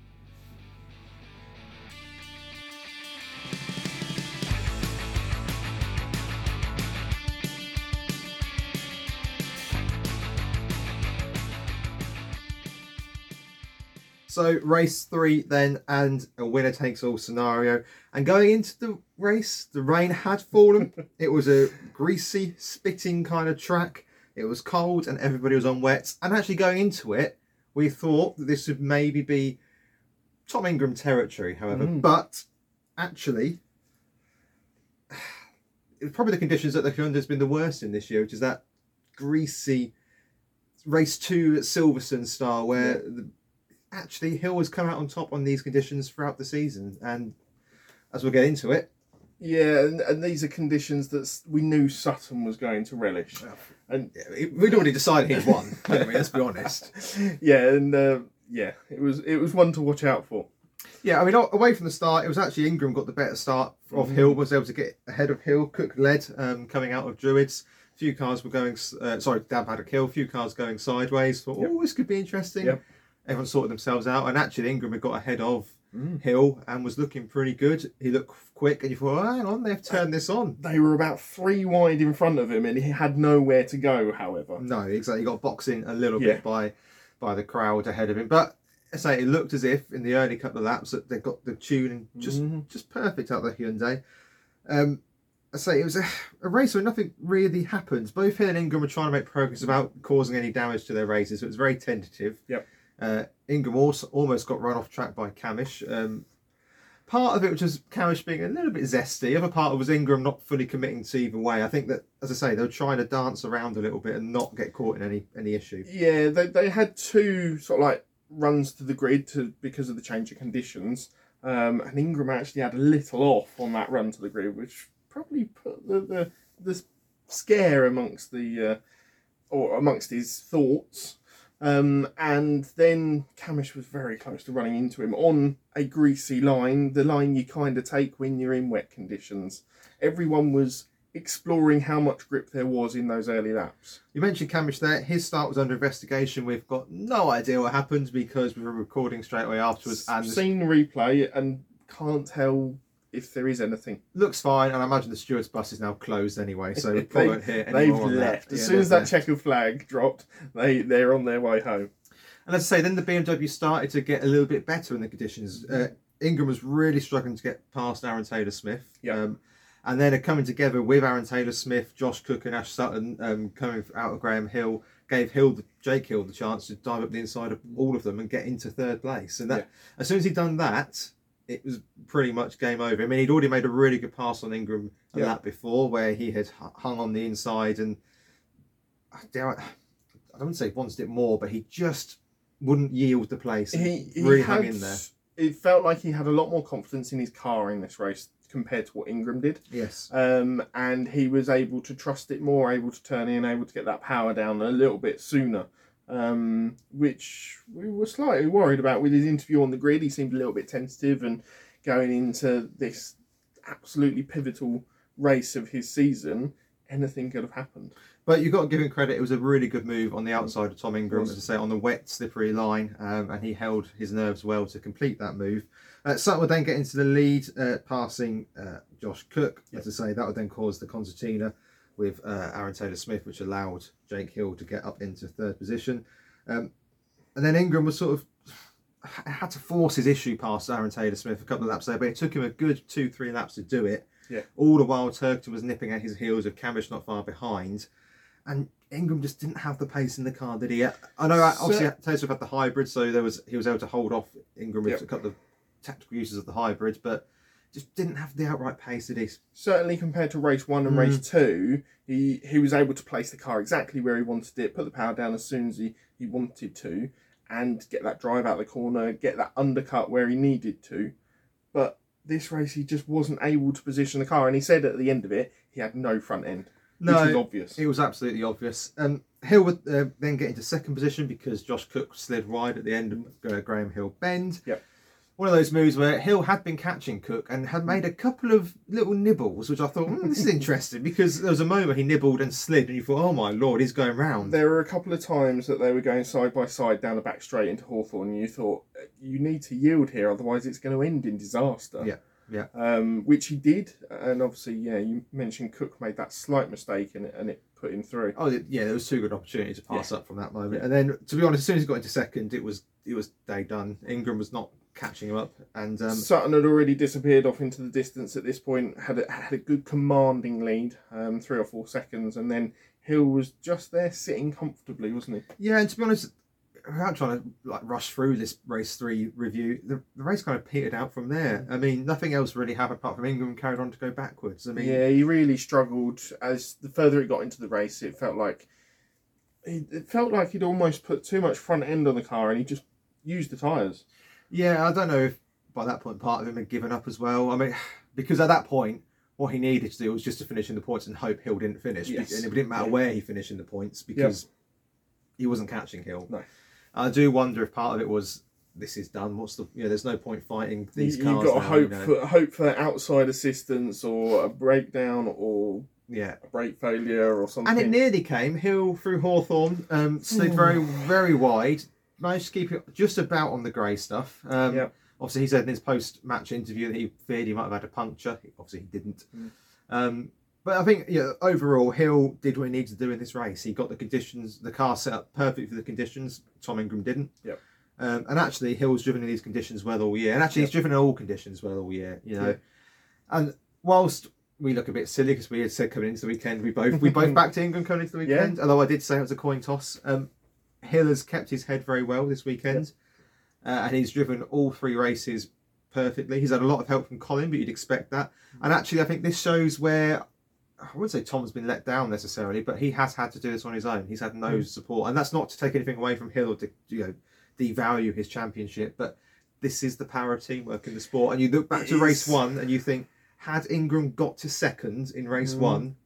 Speaker 1: So race 3 then, and a winner takes all scenario. And going into the race, the rain had fallen. It was a greasy, spitting kind of track. It was cold and everybody was on wets. And actually going into it, we thought that this would maybe be Tom Ingram territory, however. But actually, it's probably the conditions that the Hyundai has been the worst in this year, which is that greasy race 2 at Silverstone style, where actually Hill has come out on top on these conditions throughout the season. And as we'll get into it,
Speaker 2: and these are conditions that we knew Sutton was going to relish. And
Speaker 1: we'd already decided he'd won, hadn't we? Let's be honest.
Speaker 2: It was one to watch out for.
Speaker 1: Yeah, I mean, away from the start, it was actually Ingram got the better start of Hill, was able to get ahead of Hill. Cook led coming out of Druids. A few cars were going, down Paddock Hill, a few cars going sideways. Thought, this could be interesting.
Speaker 2: Yep.
Speaker 1: Everyone sorted themselves out, and actually Ingram had got ahead of Hill and was looking pretty good. He looked quick, and you thought, hang on, they've turned this on.
Speaker 2: They were about 3 wide in front of him, and he had nowhere to go, however.
Speaker 1: No, exactly. He got boxing a little bit by the crowd ahead of him. But I say it looked as if in the early couple of laps that they got the tuning just perfect out of the Hyundai. I say it was a race where nothing really happened. Both Hill and Ingram were trying to make progress without causing any damage to their races, so it was very tentative.
Speaker 2: Yep.
Speaker 1: Ingram also almost got run off track by Camish. Part of it was just Camish being a little bit zesty. The other part was Ingram not fully committing to either way. I think that, as I say, they were trying to dance around a little bit and not get caught in any issue.
Speaker 2: Yeah, they had 2 sort of like runs to the grid because of the change of conditions. And Ingram actually had a little off on that run to the grid, which probably put the scare amongst his thoughts. And then Camish was very close to running into him on a greasy line, the line you kind of take when you're in wet conditions. Everyone was exploring how much grip there was in those early laps.
Speaker 1: You mentioned Camish there. His start was under investigation. We've got no idea what happened because we were recording straight away afterwards. And
Speaker 2: seen the replay and can't tell if there is anything.
Speaker 1: Looks fine, and I imagine the stewards' bus is now closed anyway, so we probably won't hear any more on that.
Speaker 2: They've left. As soon as that checkered flag dropped, they're on their way home.
Speaker 1: And as I say, then the BMW started to get a little bit better in the conditions. Ingram was really struggling to get past Aaron Taylor-Smith.
Speaker 2: Yeah.
Speaker 1: And then coming together with Aaron Taylor-Smith, Josh Cook and Ash Sutton coming out of Graham Hill, gave Jake Hill the chance to dive up the inside of all of them and get into 3rd place. And that, as soon as he'd done that, it was pretty much game over. I mean, he'd already made a really good pass on Ingram a lap before, where he had hung on the inside, and I don't want to say wanted it more, but he just wouldn't yield the place. He really hung in there.
Speaker 2: It felt like he had a lot more confidence in his car in this race compared to what Ingram did.
Speaker 1: Yes.
Speaker 2: And he was able to trust it more, able to turn in, able to get that power down a little bit sooner. Which we were slightly worried about with his interview on the grid. He seemed a little bit tentative, and going into this absolutely pivotal race of his season, anything could have happened.
Speaker 1: But you've got to give him credit. It was a really good move on the outside of Tom Ingram, as I say, on the wet, slippery line, and he held his nerves well to complete that move. Sutton would then get into the lead, passing Josh Cook. As I say, that would then cause the concertina with Aaron Taylor-Smith, which allowed Jake Hill to get up into 3rd position. And then Ingram was sort of had to force his issue past Aaron Taylor-Smith a couple of laps there, but it took him a good 2-3 laps to do it.
Speaker 2: Yeah.
Speaker 1: All the while, Turkington was nipping at his heels with Camish not far behind. And Ingram just didn't have the pace in the car, did he? I know, obviously, Taylor-Smith had the hybrid, so he was able to hold off Ingram with a couple of tactical uses of the hybrid, but just didn't have the outright pace that he...
Speaker 2: Certainly compared to race 1 and race 2, he was able to place the car exactly where he wanted it, put the power down as soon as he wanted to, and get that drive out the corner, get that undercut where he needed to. But this race, he just wasn't able to position the car, and he said at the end of it, he had no front end, which was obvious.
Speaker 1: It was absolutely obvious. Hill would then get into second position because Josh Cook slid wide at the end of Graham Hill Bend.
Speaker 2: Yep.
Speaker 1: One of those moves where Hill had been catching Cook and had made a couple of little nibbles, which I thought, this is interesting, because there was a moment he nibbled and slid and you thought, oh my lord, he's going round.
Speaker 2: There were a couple of times that they were going side by side down the back straight into Hawthorn, and you thought, you need to yield here, otherwise it's going to end in disaster.
Speaker 1: Yeah.
Speaker 2: Which he did, and obviously, you mentioned Cook made that slight mistake and it put him through.
Speaker 1: Oh yeah, there was two good opportunities to pass up from that moment. And then, to be honest, as soon as he got into second, it was day done. Ingram was not catching him up, and
Speaker 2: Sutton had already disappeared off into the distance at this point. Had a good commanding lead, 3 or 4 seconds, and then Hill was just there sitting comfortably, wasn't he?
Speaker 1: Yeah, and to be honest, without trying to rush through this race 3 review, the race kind of petered out from there. I mean, nothing else really happened apart from Ingram carried on to go backwards. I mean,
Speaker 2: yeah, he really struggled as the further it got into the race. It felt like he'd almost put too much front end on the car, and he just used the tyres.
Speaker 1: Yeah, I don't know if by that point part of him had given up as well. I mean, because at that point, what he needed to do was just to finish in the points and hope Hill didn't finish.
Speaker 2: Yes.
Speaker 1: And it didn't matter where he finished in the points because he wasn't catching Hill.
Speaker 2: No.
Speaker 1: I do wonder if part of it was, this is done. What's the there's no point fighting these cars.
Speaker 2: You've got to
Speaker 1: now,
Speaker 2: hope for outside assistance or a breakdown or a brake failure or something.
Speaker 1: And it nearly came. Hill through Hawthorn, slid very, very wide. Managed to keep it just about on the grey stuff. Obviously, he said in his post-match interview that he feared he might have had a puncture. Obviously, he didn't. But I think overall, Hill did what he needed to do in this race. He got the conditions, the car set up perfect for the conditions. Tom Ingram didn't.
Speaker 2: Yep.
Speaker 1: And actually, Hill's driven in these conditions well all year. And actually, he's driven in all conditions well all year. And whilst we look a bit silly because we had said coming into the weekend, we both backed Ingram coming into the weekend. Although I did say it was a coin toss. Hill has kept his head very well this weekend, and he's driven all 3 races perfectly. He's had a lot of help from Colin, but you'd expect that. And actually, I think this shows where, I wouldn't say Tom's been let down necessarily, but he has had to do this on his own. He's had no support, and that's not to take anything away from Hill or to devalue his championship, but this is the power of teamwork in the sport. And you look back to race 1 and you think, had Ingram got to second in race 1,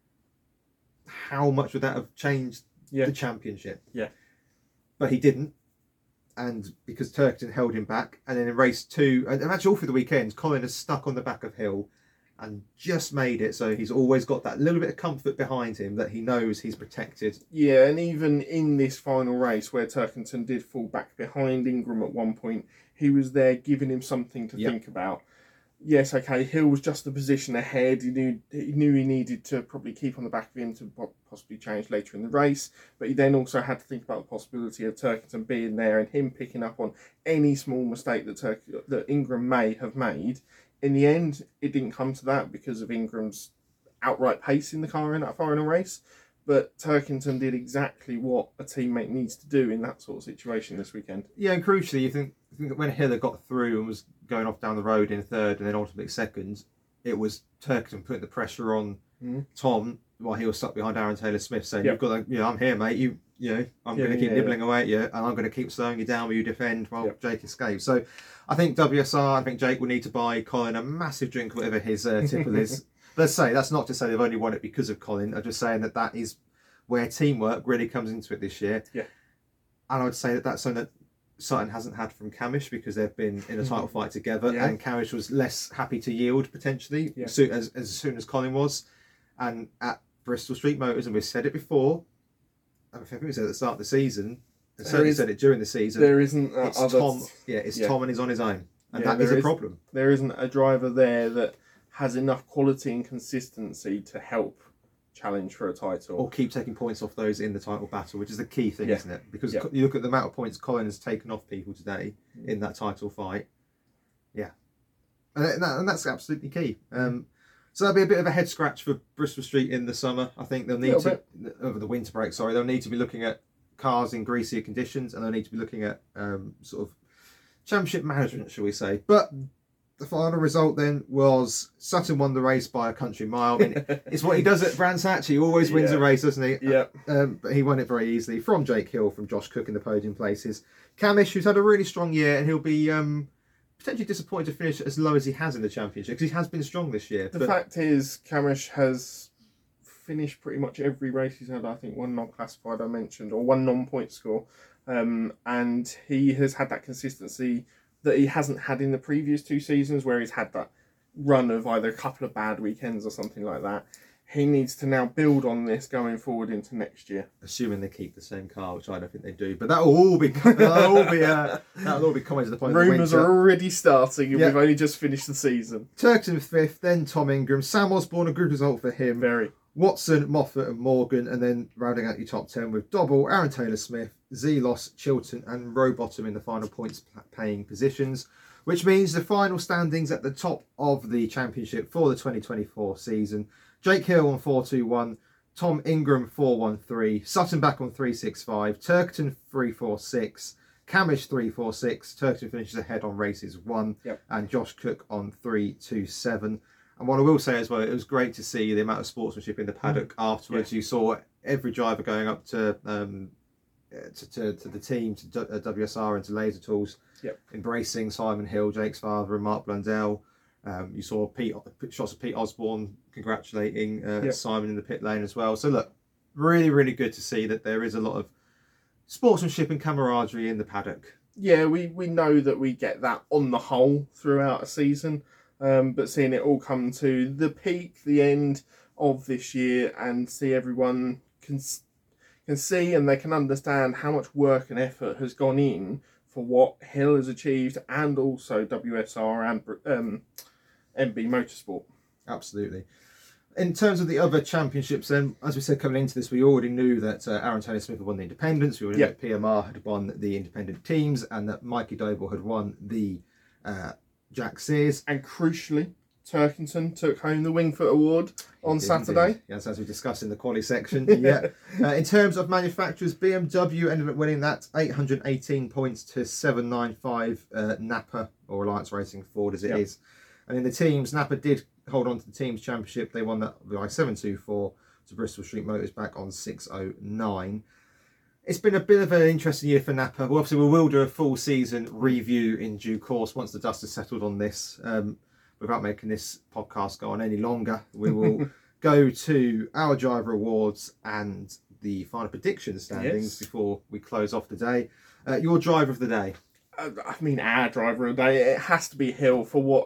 Speaker 1: how much would that have changed the championship?
Speaker 2: Yeah.
Speaker 1: But he didn't, and because Turkington held him back. And then in race 2, and actually all through the weekend, Colin has stuck on the back of Hill and just made it, so he's always got that little bit of comfort behind him that he knows he's protected.
Speaker 2: Yeah, and even in this final race where Turkington did fall back behind Ingram at one point, he was there giving him something to think about. Yes, okay, Hill was just a position ahead. He knew he needed to probably keep on the back of him to possibly change later in the race, but he then also had to think about the possibility of Turkington being there and him picking up on any small mistake that Ingram may have made. In the end, it didn't come to that because of Ingram's outright pace in the car in that final race, but Turkington did exactly what a teammate needs to do in that sort of situation this weekend. Yeah,
Speaker 1: and crucially, you think that when Hill got through and was going off down the road in 3rd and then ultimately 2nd, it was Turkington putting the pressure on Tom while he was stuck behind Aaron Taylor-Smith, saying, "You've got to, I'm here, mate. I'm going to keep nibbling away at you, and I'm going to keep slowing you down while you defend while Jake escapes." So, I think I think Jake will need to buy Colin a massive drink, whatever his tipple is. Let's say that's not to say they've only won it because of Colin. I'm just saying that is where teamwork really comes into it this year.
Speaker 2: Yeah,
Speaker 1: and I would say that's something that Sutton hasn't had from Camish because they've been in a title fight together, and Camish was less happy to yield potentially as soon as Colin was. And at Bristol Street Motors, and we've said it before, I think we said at the start of the season, and certainly said it during the season.
Speaker 2: There isn't
Speaker 1: Tom. It's Tom, and he's on his own, and that is a problem.
Speaker 2: There isn't a driver there that has enough quality and consistency to help challenge for a title
Speaker 1: or keep taking points off those in the title battle, which is the key thing, isn't it? Because you look at the amount of points Colin has taken off people today in that title fight. And that's absolutely key. So that'll be a bit of a head scratch for Bristol Street in the summer. I think they'll need to, over the winter break, they'll need to be looking at cars in greasier conditions, and they'll need to be looking at sort of championship management, shall we say. But the final result then was Sutton won the race by a country mile. And it's what he does at Brands Hatch. He always wins a race, doesn't he?
Speaker 2: Yeah.
Speaker 1: But he won it very easily from Jake Hill, from Josh Cook in the podium places. Camish, who's had a really strong year, and he'll be potentially disappointed to finish as low as he has in the championship because he has been strong this year.
Speaker 2: The fact is, Camish has finished pretty much every race he's had. I think one non-classified I mentioned, or one non-point score. And he has had that consistency that he hasn't had in the previous 2 seasons, where he's had that run of either a couple of bad weekends or something like that. He needs to now build on this going forward into next year.
Speaker 1: Assuming they keep the same car, which I don't think they do, but that'll all be commented at the point.
Speaker 2: Rumours are already starting, and we've only just finished the season.
Speaker 1: Turkington 5th, then Tom Ingram, Sam Osborne, a good result for him.
Speaker 2: Very.
Speaker 1: Watson, Moffat, and Morgan, and then rounding out your top 10 with Dobble, Aaron Taylor-Smith, Zelos, Chilton, and Rowbottom in the final points-paying positions, which means the final standings at the top of the championship for the 2024 season. Jake Hill on 4.21, Tom Ingram 4.13, Sutton back on 3.65, Turkington 3.46, Camish 3.46, Turkington finishes ahead on races 1, and Josh Cook on 3.27. And what I will say as well, it was great to see the amount of sportsmanship in the paddock afterwards. You saw every driver going up to the team, to WSR and to Laser Tools, embracing Simon Hill, Jake's father, and Mark Blundell. You saw shots of Pete Osborne congratulating Simon in the pit lane as well. So look, really, really good to see that there is a lot of sportsmanship and camaraderie in the paddock.
Speaker 2: Yeah, we know that we get that on the whole throughout a season, but seeing it all come to the peak, the end of this year, and see everyone can see and they can understand how much work and effort has gone in for what Hill has achieved, and also WSR and MB Motorsport.
Speaker 1: Absolutely. In terms of the other championships, then, as we said coming into this, we already knew that Aaron Taylor-Smith had won the Independents. We already knew that PMR had won the independent teams, and that Mikey Doble had won the Jack Sears.
Speaker 2: And crucially, Turkington took home the Wingfoot Award on Saturday.
Speaker 1: Indeed. Yes, as we discussed in the quali section. In terms of manufacturers, BMW ended up winning that 818 points to 795 Napa, or Alliance Racing Ford as it is. And in the teams, Napa did hold on to the teams championship. They won that by 724 to Bristol Street Motors back on 609. It's been a bit of an interesting year for Napa. Well, obviously, we will do a full season review in due course once the dust has settled on this. Without making this podcast go on any longer, we will go to our driver awards and the final prediction standings before we close off the day. Your driver of the day.
Speaker 2: I mean, our driver of the day. It has to be Hill for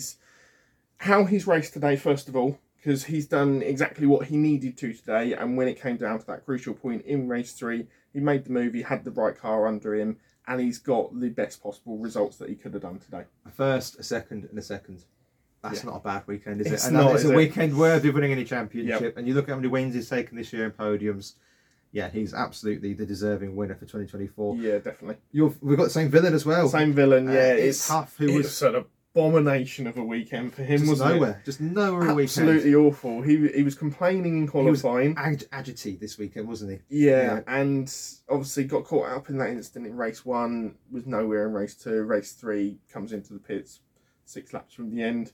Speaker 2: how he's raced today, first of all, because he's done exactly what he needed to today. And when it came down to that crucial point in race 3, he made the move, he had the right car under him, and he's got the best possible results that he could have done today.
Speaker 1: A first, a second, and a second. That's not a bad weekend, is it?
Speaker 2: It's
Speaker 1: a weekend worthy of winning any championship. And you look at how many wins he's taken this year in podiums. Yeah, he's absolutely the deserving winner for 2024.
Speaker 2: Yeah, definitely.
Speaker 1: We've got the same villain as well.
Speaker 2: Same villain,
Speaker 1: it's tough.
Speaker 2: It's an abomination of a weekend for him, wasn't it?
Speaker 1: Just nowhere.
Speaker 2: Absolutely awful. He was complaining in qualifying.
Speaker 1: He was agitated this weekend, wasn't he?
Speaker 2: Yeah, and obviously got caught up in that incident in race 1. Was nowhere in race 2. Race 3 comes into the pits 6 laps from the end.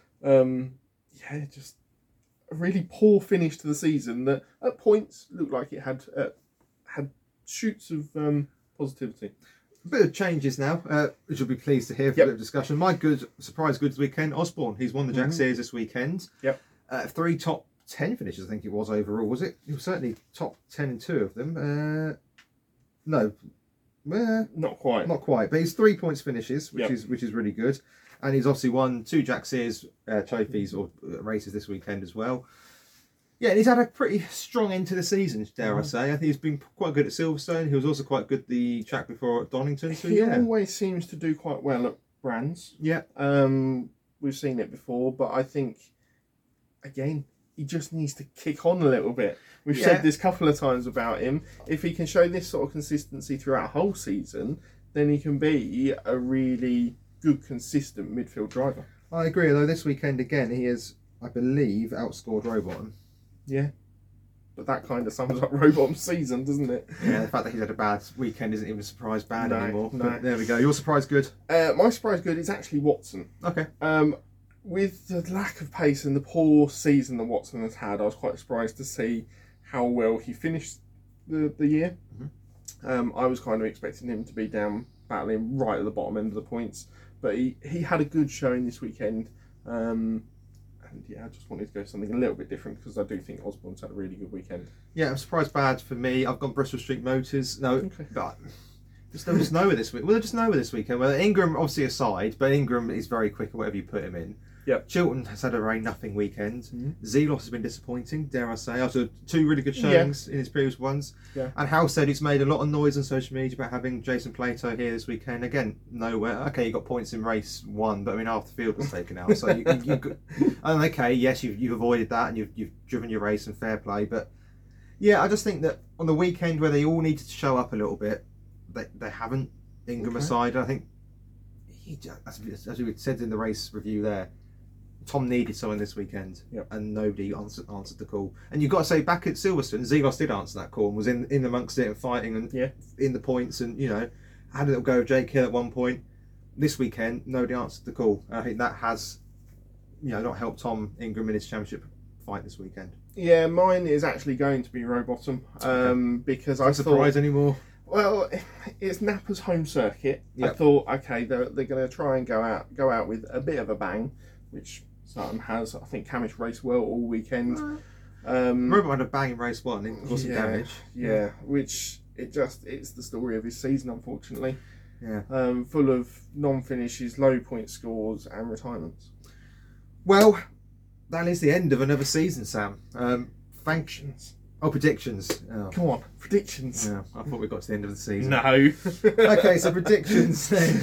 Speaker 2: Just a really poor finish to the season that at points looked like it had shoots of positivity.
Speaker 1: A bit of changes now, which you'll be pleased to hear for a bit of discussion. My surprise goods weekend, Osborne. He's won the Jack Sears this weekend. 3 top 10 finishes, I think it was overall, was it? It was certainly top 10 in 2 of them. No.
Speaker 2: Not quite.
Speaker 1: Not quite, but he's 3 points finishes, which is really good. And he's obviously won 2 Jack Sears trophies or races this weekend as well. Yeah, and he's had a pretty strong end to the season, dare I say. I think he's been quite good at Silverstone. He was also quite good the track before at Donington. So
Speaker 2: he always seems to do quite well at Brands.
Speaker 1: Yeah.
Speaker 2: We've seen it before, but I think, again, he just needs to kick on a little bit. We've said this a couple of times about him. If he can show this sort of consistency throughout a whole season, then he can be a really good, consistent midfield driver.
Speaker 1: I agree, although this weekend, again, he has, I believe, outscored Rowbottom.
Speaker 2: Yeah. But that kind of sums up Rowbottom's season, doesn't it?
Speaker 1: Yeah, the fact that he's had a bad weekend isn't even a surprise bad anymore. No. But there we go. Your surprise good?
Speaker 2: My surprise good is actually Watson.
Speaker 1: Okay.
Speaker 2: With the lack of pace and the poor season that Watson has had, I was quite surprised to see how well he finished the year. I was kind of expecting him to be down battling right at the bottom end of the points, but he had a good showing this weekend. And yeah, I just wanted to go something a little bit different because I do think Osborne's had a really good weekend.
Speaker 1: Yeah, I'm surprised bad for me. I've gone Bristol Street Motors. No,
Speaker 2: Okay.
Speaker 1: but they'll just nowhere this week. Well, they'll just nowhere this weekend. Well, Ingram obviously aside, but Ingram is very quick at whatever you put him in.
Speaker 2: Yep.
Speaker 1: Chilton has had a very nothing weekend.
Speaker 2: Mm-hmm.
Speaker 1: Zelos has been disappointing, dare I say, after 2 really good showings in his previous ones.
Speaker 2: Yeah.
Speaker 1: And Howe said he's made a lot of noise on social media about having Jason Plato here this weekend. Again, nowhere. Okay, you got points in race 1, but I mean half the field was taken out. So and okay, yes, you've avoided that and you've driven your race and fair play. But yeah, I just think that on the weekend where they all needed to show up a little bit, they haven't. Ingram aside, I think as we said in the race review there, Tom needed someone this weekend, and nobody answered the call. And you've got to say, back at Silverstone, Zelos did answer that call and was in amongst it and fighting and in the points, and had a little go with Jake Hill at one point. This weekend, nobody answered the call. And I think that has, not helped Tom Ingram in his championship fight this weekend.
Speaker 2: Yeah, mine is actually going to be Rowbottom, because I
Speaker 1: surprise anymore.
Speaker 2: Well, it's Napa's home circuit.
Speaker 1: Yep.
Speaker 2: I thought, okay, they're going to try and go out with a bit of a bang, which Sutton has. I think Camish raced well all weekend.
Speaker 1: Robot had a bang in race 1 and caused some damage.
Speaker 2: Yeah, which it's the story of his season, unfortunately.
Speaker 1: Yeah.
Speaker 2: Full of non-finishes, low point scores, and retirements.
Speaker 1: Well, that is the end of another season, Sam.
Speaker 2: Predictions.
Speaker 1: Oh, predictions. Oh.
Speaker 2: Come on, predictions.
Speaker 1: Yeah, I thought we got to the end of the season.
Speaker 2: No.
Speaker 1: Okay, so predictions then.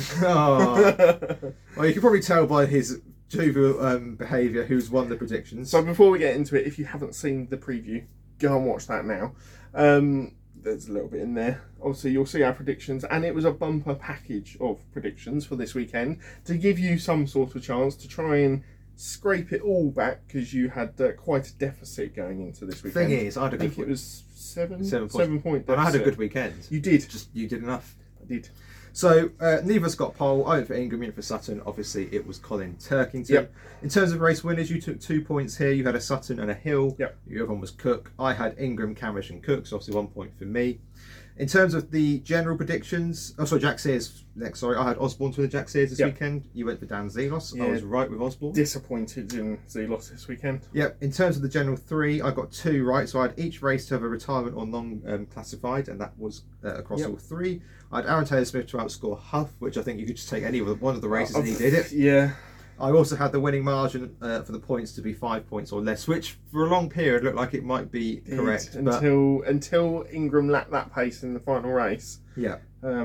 Speaker 1: Oh. Well, you can probably tell by his jovial behaviour who's won the predictions.
Speaker 2: So before we get into it, if you haven't seen the preview, go and watch that now. There's a little bit in there. Obviously, you'll see our predictions, and it was a bumper package of predictions for this weekend to give you some sort of chance to try and scrape it all back, because you had quite a deficit going into this weekend.
Speaker 1: Thing is, I had a good
Speaker 2: think it was 7 point
Speaker 1: But
Speaker 2: deficit.
Speaker 1: I had a good weekend.
Speaker 2: You did.
Speaker 1: Just you did enough.
Speaker 2: I did.
Speaker 1: So neither of us got pole. I went for Ingram, you went for Sutton. Obviously, it was Colin Turkington.
Speaker 2: Yep.
Speaker 1: In terms of race winners, you took 2 points here. You had a Sutton and a Hill.
Speaker 2: Yep.
Speaker 1: The other one was Cook. I had Ingram, Camish, and Cook. So obviously 1 point for me. In terms of the general predictions, Jack Sears next. Sorry, I had Osborne to the Jack Sears this weekend. You went for Dan Zelos.
Speaker 2: Yeah.
Speaker 1: I was right with Osborne.
Speaker 2: Disappointed in Zelos this weekend.
Speaker 1: Yep. In terms of the general 3, I got 2 right. So I had each race to have a retirement or non-classified, and that was across all 3. I had Aaron Taylor-Smith to outscore Huff, which I think you could just take any of one of the races and he did it.
Speaker 2: Yeah.
Speaker 1: I also had the winning margin for the points to be 5 points or less, which for a long period looked like it might be correct.
Speaker 2: Until Ingram lacked that pace in the final race.
Speaker 1: Yeah.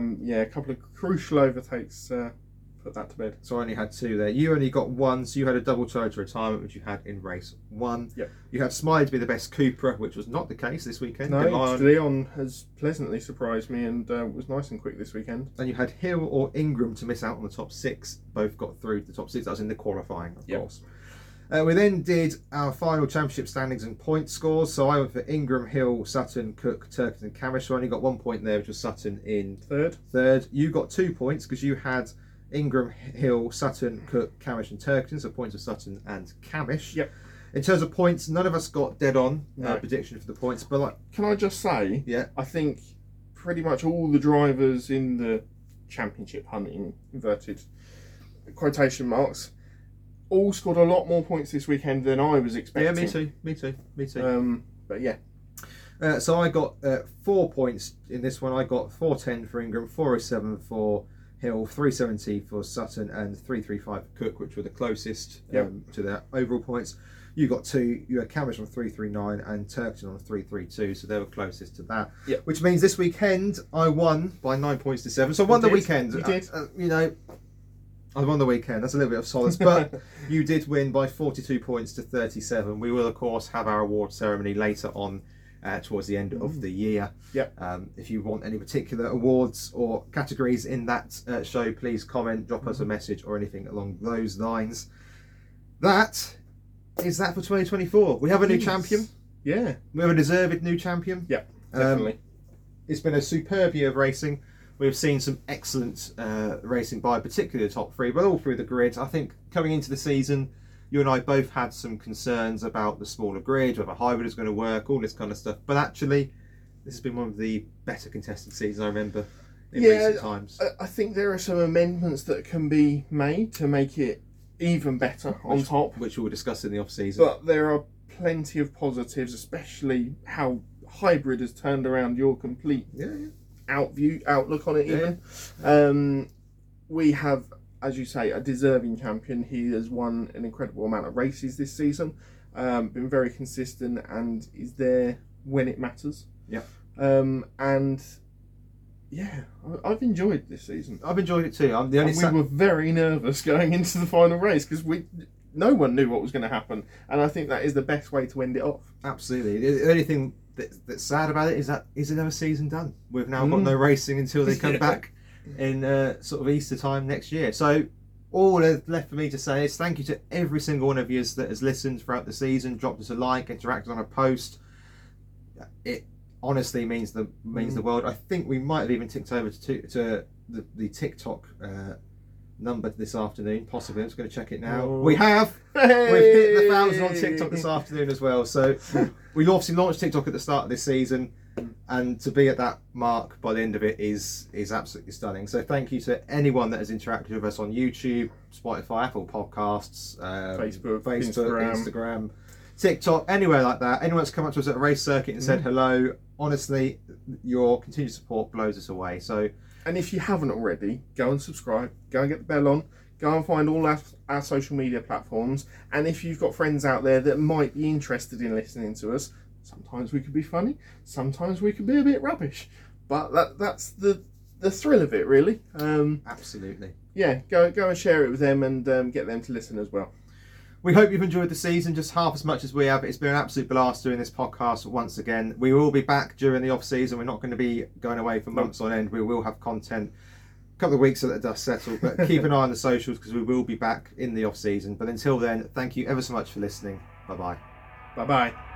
Speaker 2: A couple of crucial overtakes put that to bed.
Speaker 1: So I only had 2 there. You only got 1, so you had a double Toyota retirement, which you had in race 1.
Speaker 2: Yep.
Speaker 1: You had Smiley to be the best Cupra, which was not the case this weekend.
Speaker 2: No, Leon has pleasantly surprised me and was nice and quick this weekend.
Speaker 1: And you had Hill or Ingram to miss out on the top 6. Both got through the top 6. That was in the qualifying, of course. We then did our final championship standings and point scores. So I went for Ingram, Hill, Sutton, Cook, Turkington, and Camish. So I only got 1 point there, which was Sutton in third. You got 2 points because you had Ingram, Hill, Sutton, Cook, Camish, and Turkington. So points of Sutton and Camish.
Speaker 2: Yep.
Speaker 1: In terms of points, none of us got dead on prediction for the points. But
Speaker 2: can I just say, I think pretty much all the drivers in the championship hunting, inverted quotation marks, all scored a lot more points this weekend than I was expecting.
Speaker 1: Yeah, me too.
Speaker 2: But yeah.
Speaker 1: So I got 4 points in this one. I got 410 for Ingram, 407 for Hill, 370 for Sutton, and 335 for Cook, which were the closest to their overall points. You got 2. You had Camish on 339 and Turkington on 332, so they were closest to that.
Speaker 2: Yep.
Speaker 1: Which means this weekend I won by 9 points to 7. So I won the weekend.
Speaker 2: You did.
Speaker 1: I won the weekend. That's a little bit of solace, but you did win by 42 points to 37. We will, of course, have our award ceremony later on towards the end of the year.
Speaker 2: Yep.
Speaker 1: If you want any particular awards or categories in that show, please comment, drop us a message or anything along those lines. That is that for 2024. We have a new champion.
Speaker 2: Yeah.
Speaker 1: We have a deserved new champion.
Speaker 2: Yeah, definitely.
Speaker 1: It's been a superb year of racing. We've seen some excellent racing by particularly the top 3, but all through the grid. I think coming into the season, you and I both had some concerns about the smaller grid, whether hybrid is going to work, all this kind of stuff. But actually, this has been one of the better contested seasons I remember in recent times.
Speaker 2: I think there are some amendments that can be made to make it even better on top.
Speaker 1: Which we'll discuss in the off-season.
Speaker 2: But there are plenty of positives, especially how hybrid has turned around your complete outlook on it even. We have, as you say, a deserving champion. He has won an incredible amount of races this season, been very consistent and is there when it matters. And yeah, I've enjoyed this season.
Speaker 1: I've enjoyed it too.
Speaker 2: We were very nervous going into the final race because no one knew what was going to happen, and I think that is the best way to end it off.
Speaker 1: Absolutely. The only thing that's sad about it is another season done. We've now got no racing until they come back in sort of Easter time next year. So all left for me to say is thank you to every single one of you that has listened throughout the season, dropped us a like, interacted on a post. It honestly means the world. I think we might have even ticked over to the TikTok number this afternoon, possibly. I'm just going to check it now. We have.
Speaker 2: Hey!
Speaker 1: We've hit the 1,000 on TikTok this afternoon as well. So we obviously launched TikTok at the start of this season, and to be at that mark by the end of it is absolutely stunning. So thank you to anyone that has interacted with us on YouTube, Spotify, Apple Podcasts,
Speaker 2: Facebook,
Speaker 1: Instagram, TikTok, anywhere like that. Anyone that's come up to us at a race circuit and said hello, honestly, your continued support blows us away. So,
Speaker 2: and if you haven't already, go and subscribe, go and get the bell on, go and find all our social media platforms, and if you've got friends out there that might be interested in listening to us, sometimes we could be funny, sometimes we could be a bit rubbish, but that's the thrill of it, really.
Speaker 1: Absolutely.
Speaker 2: Yeah, go and share it with them and get them to listen as well.
Speaker 1: We hope you've enjoyed the season just half as much as we have. It's been an absolute blast doing this podcast once again. We will be back during the off-season. We're not going to be going away for months on end. We will have content a couple of weeks so that the dust settles. But keep an eye on the socials because we will be back in the off-season. But until then, thank you ever so much for listening. Bye-bye.
Speaker 2: Bye-bye.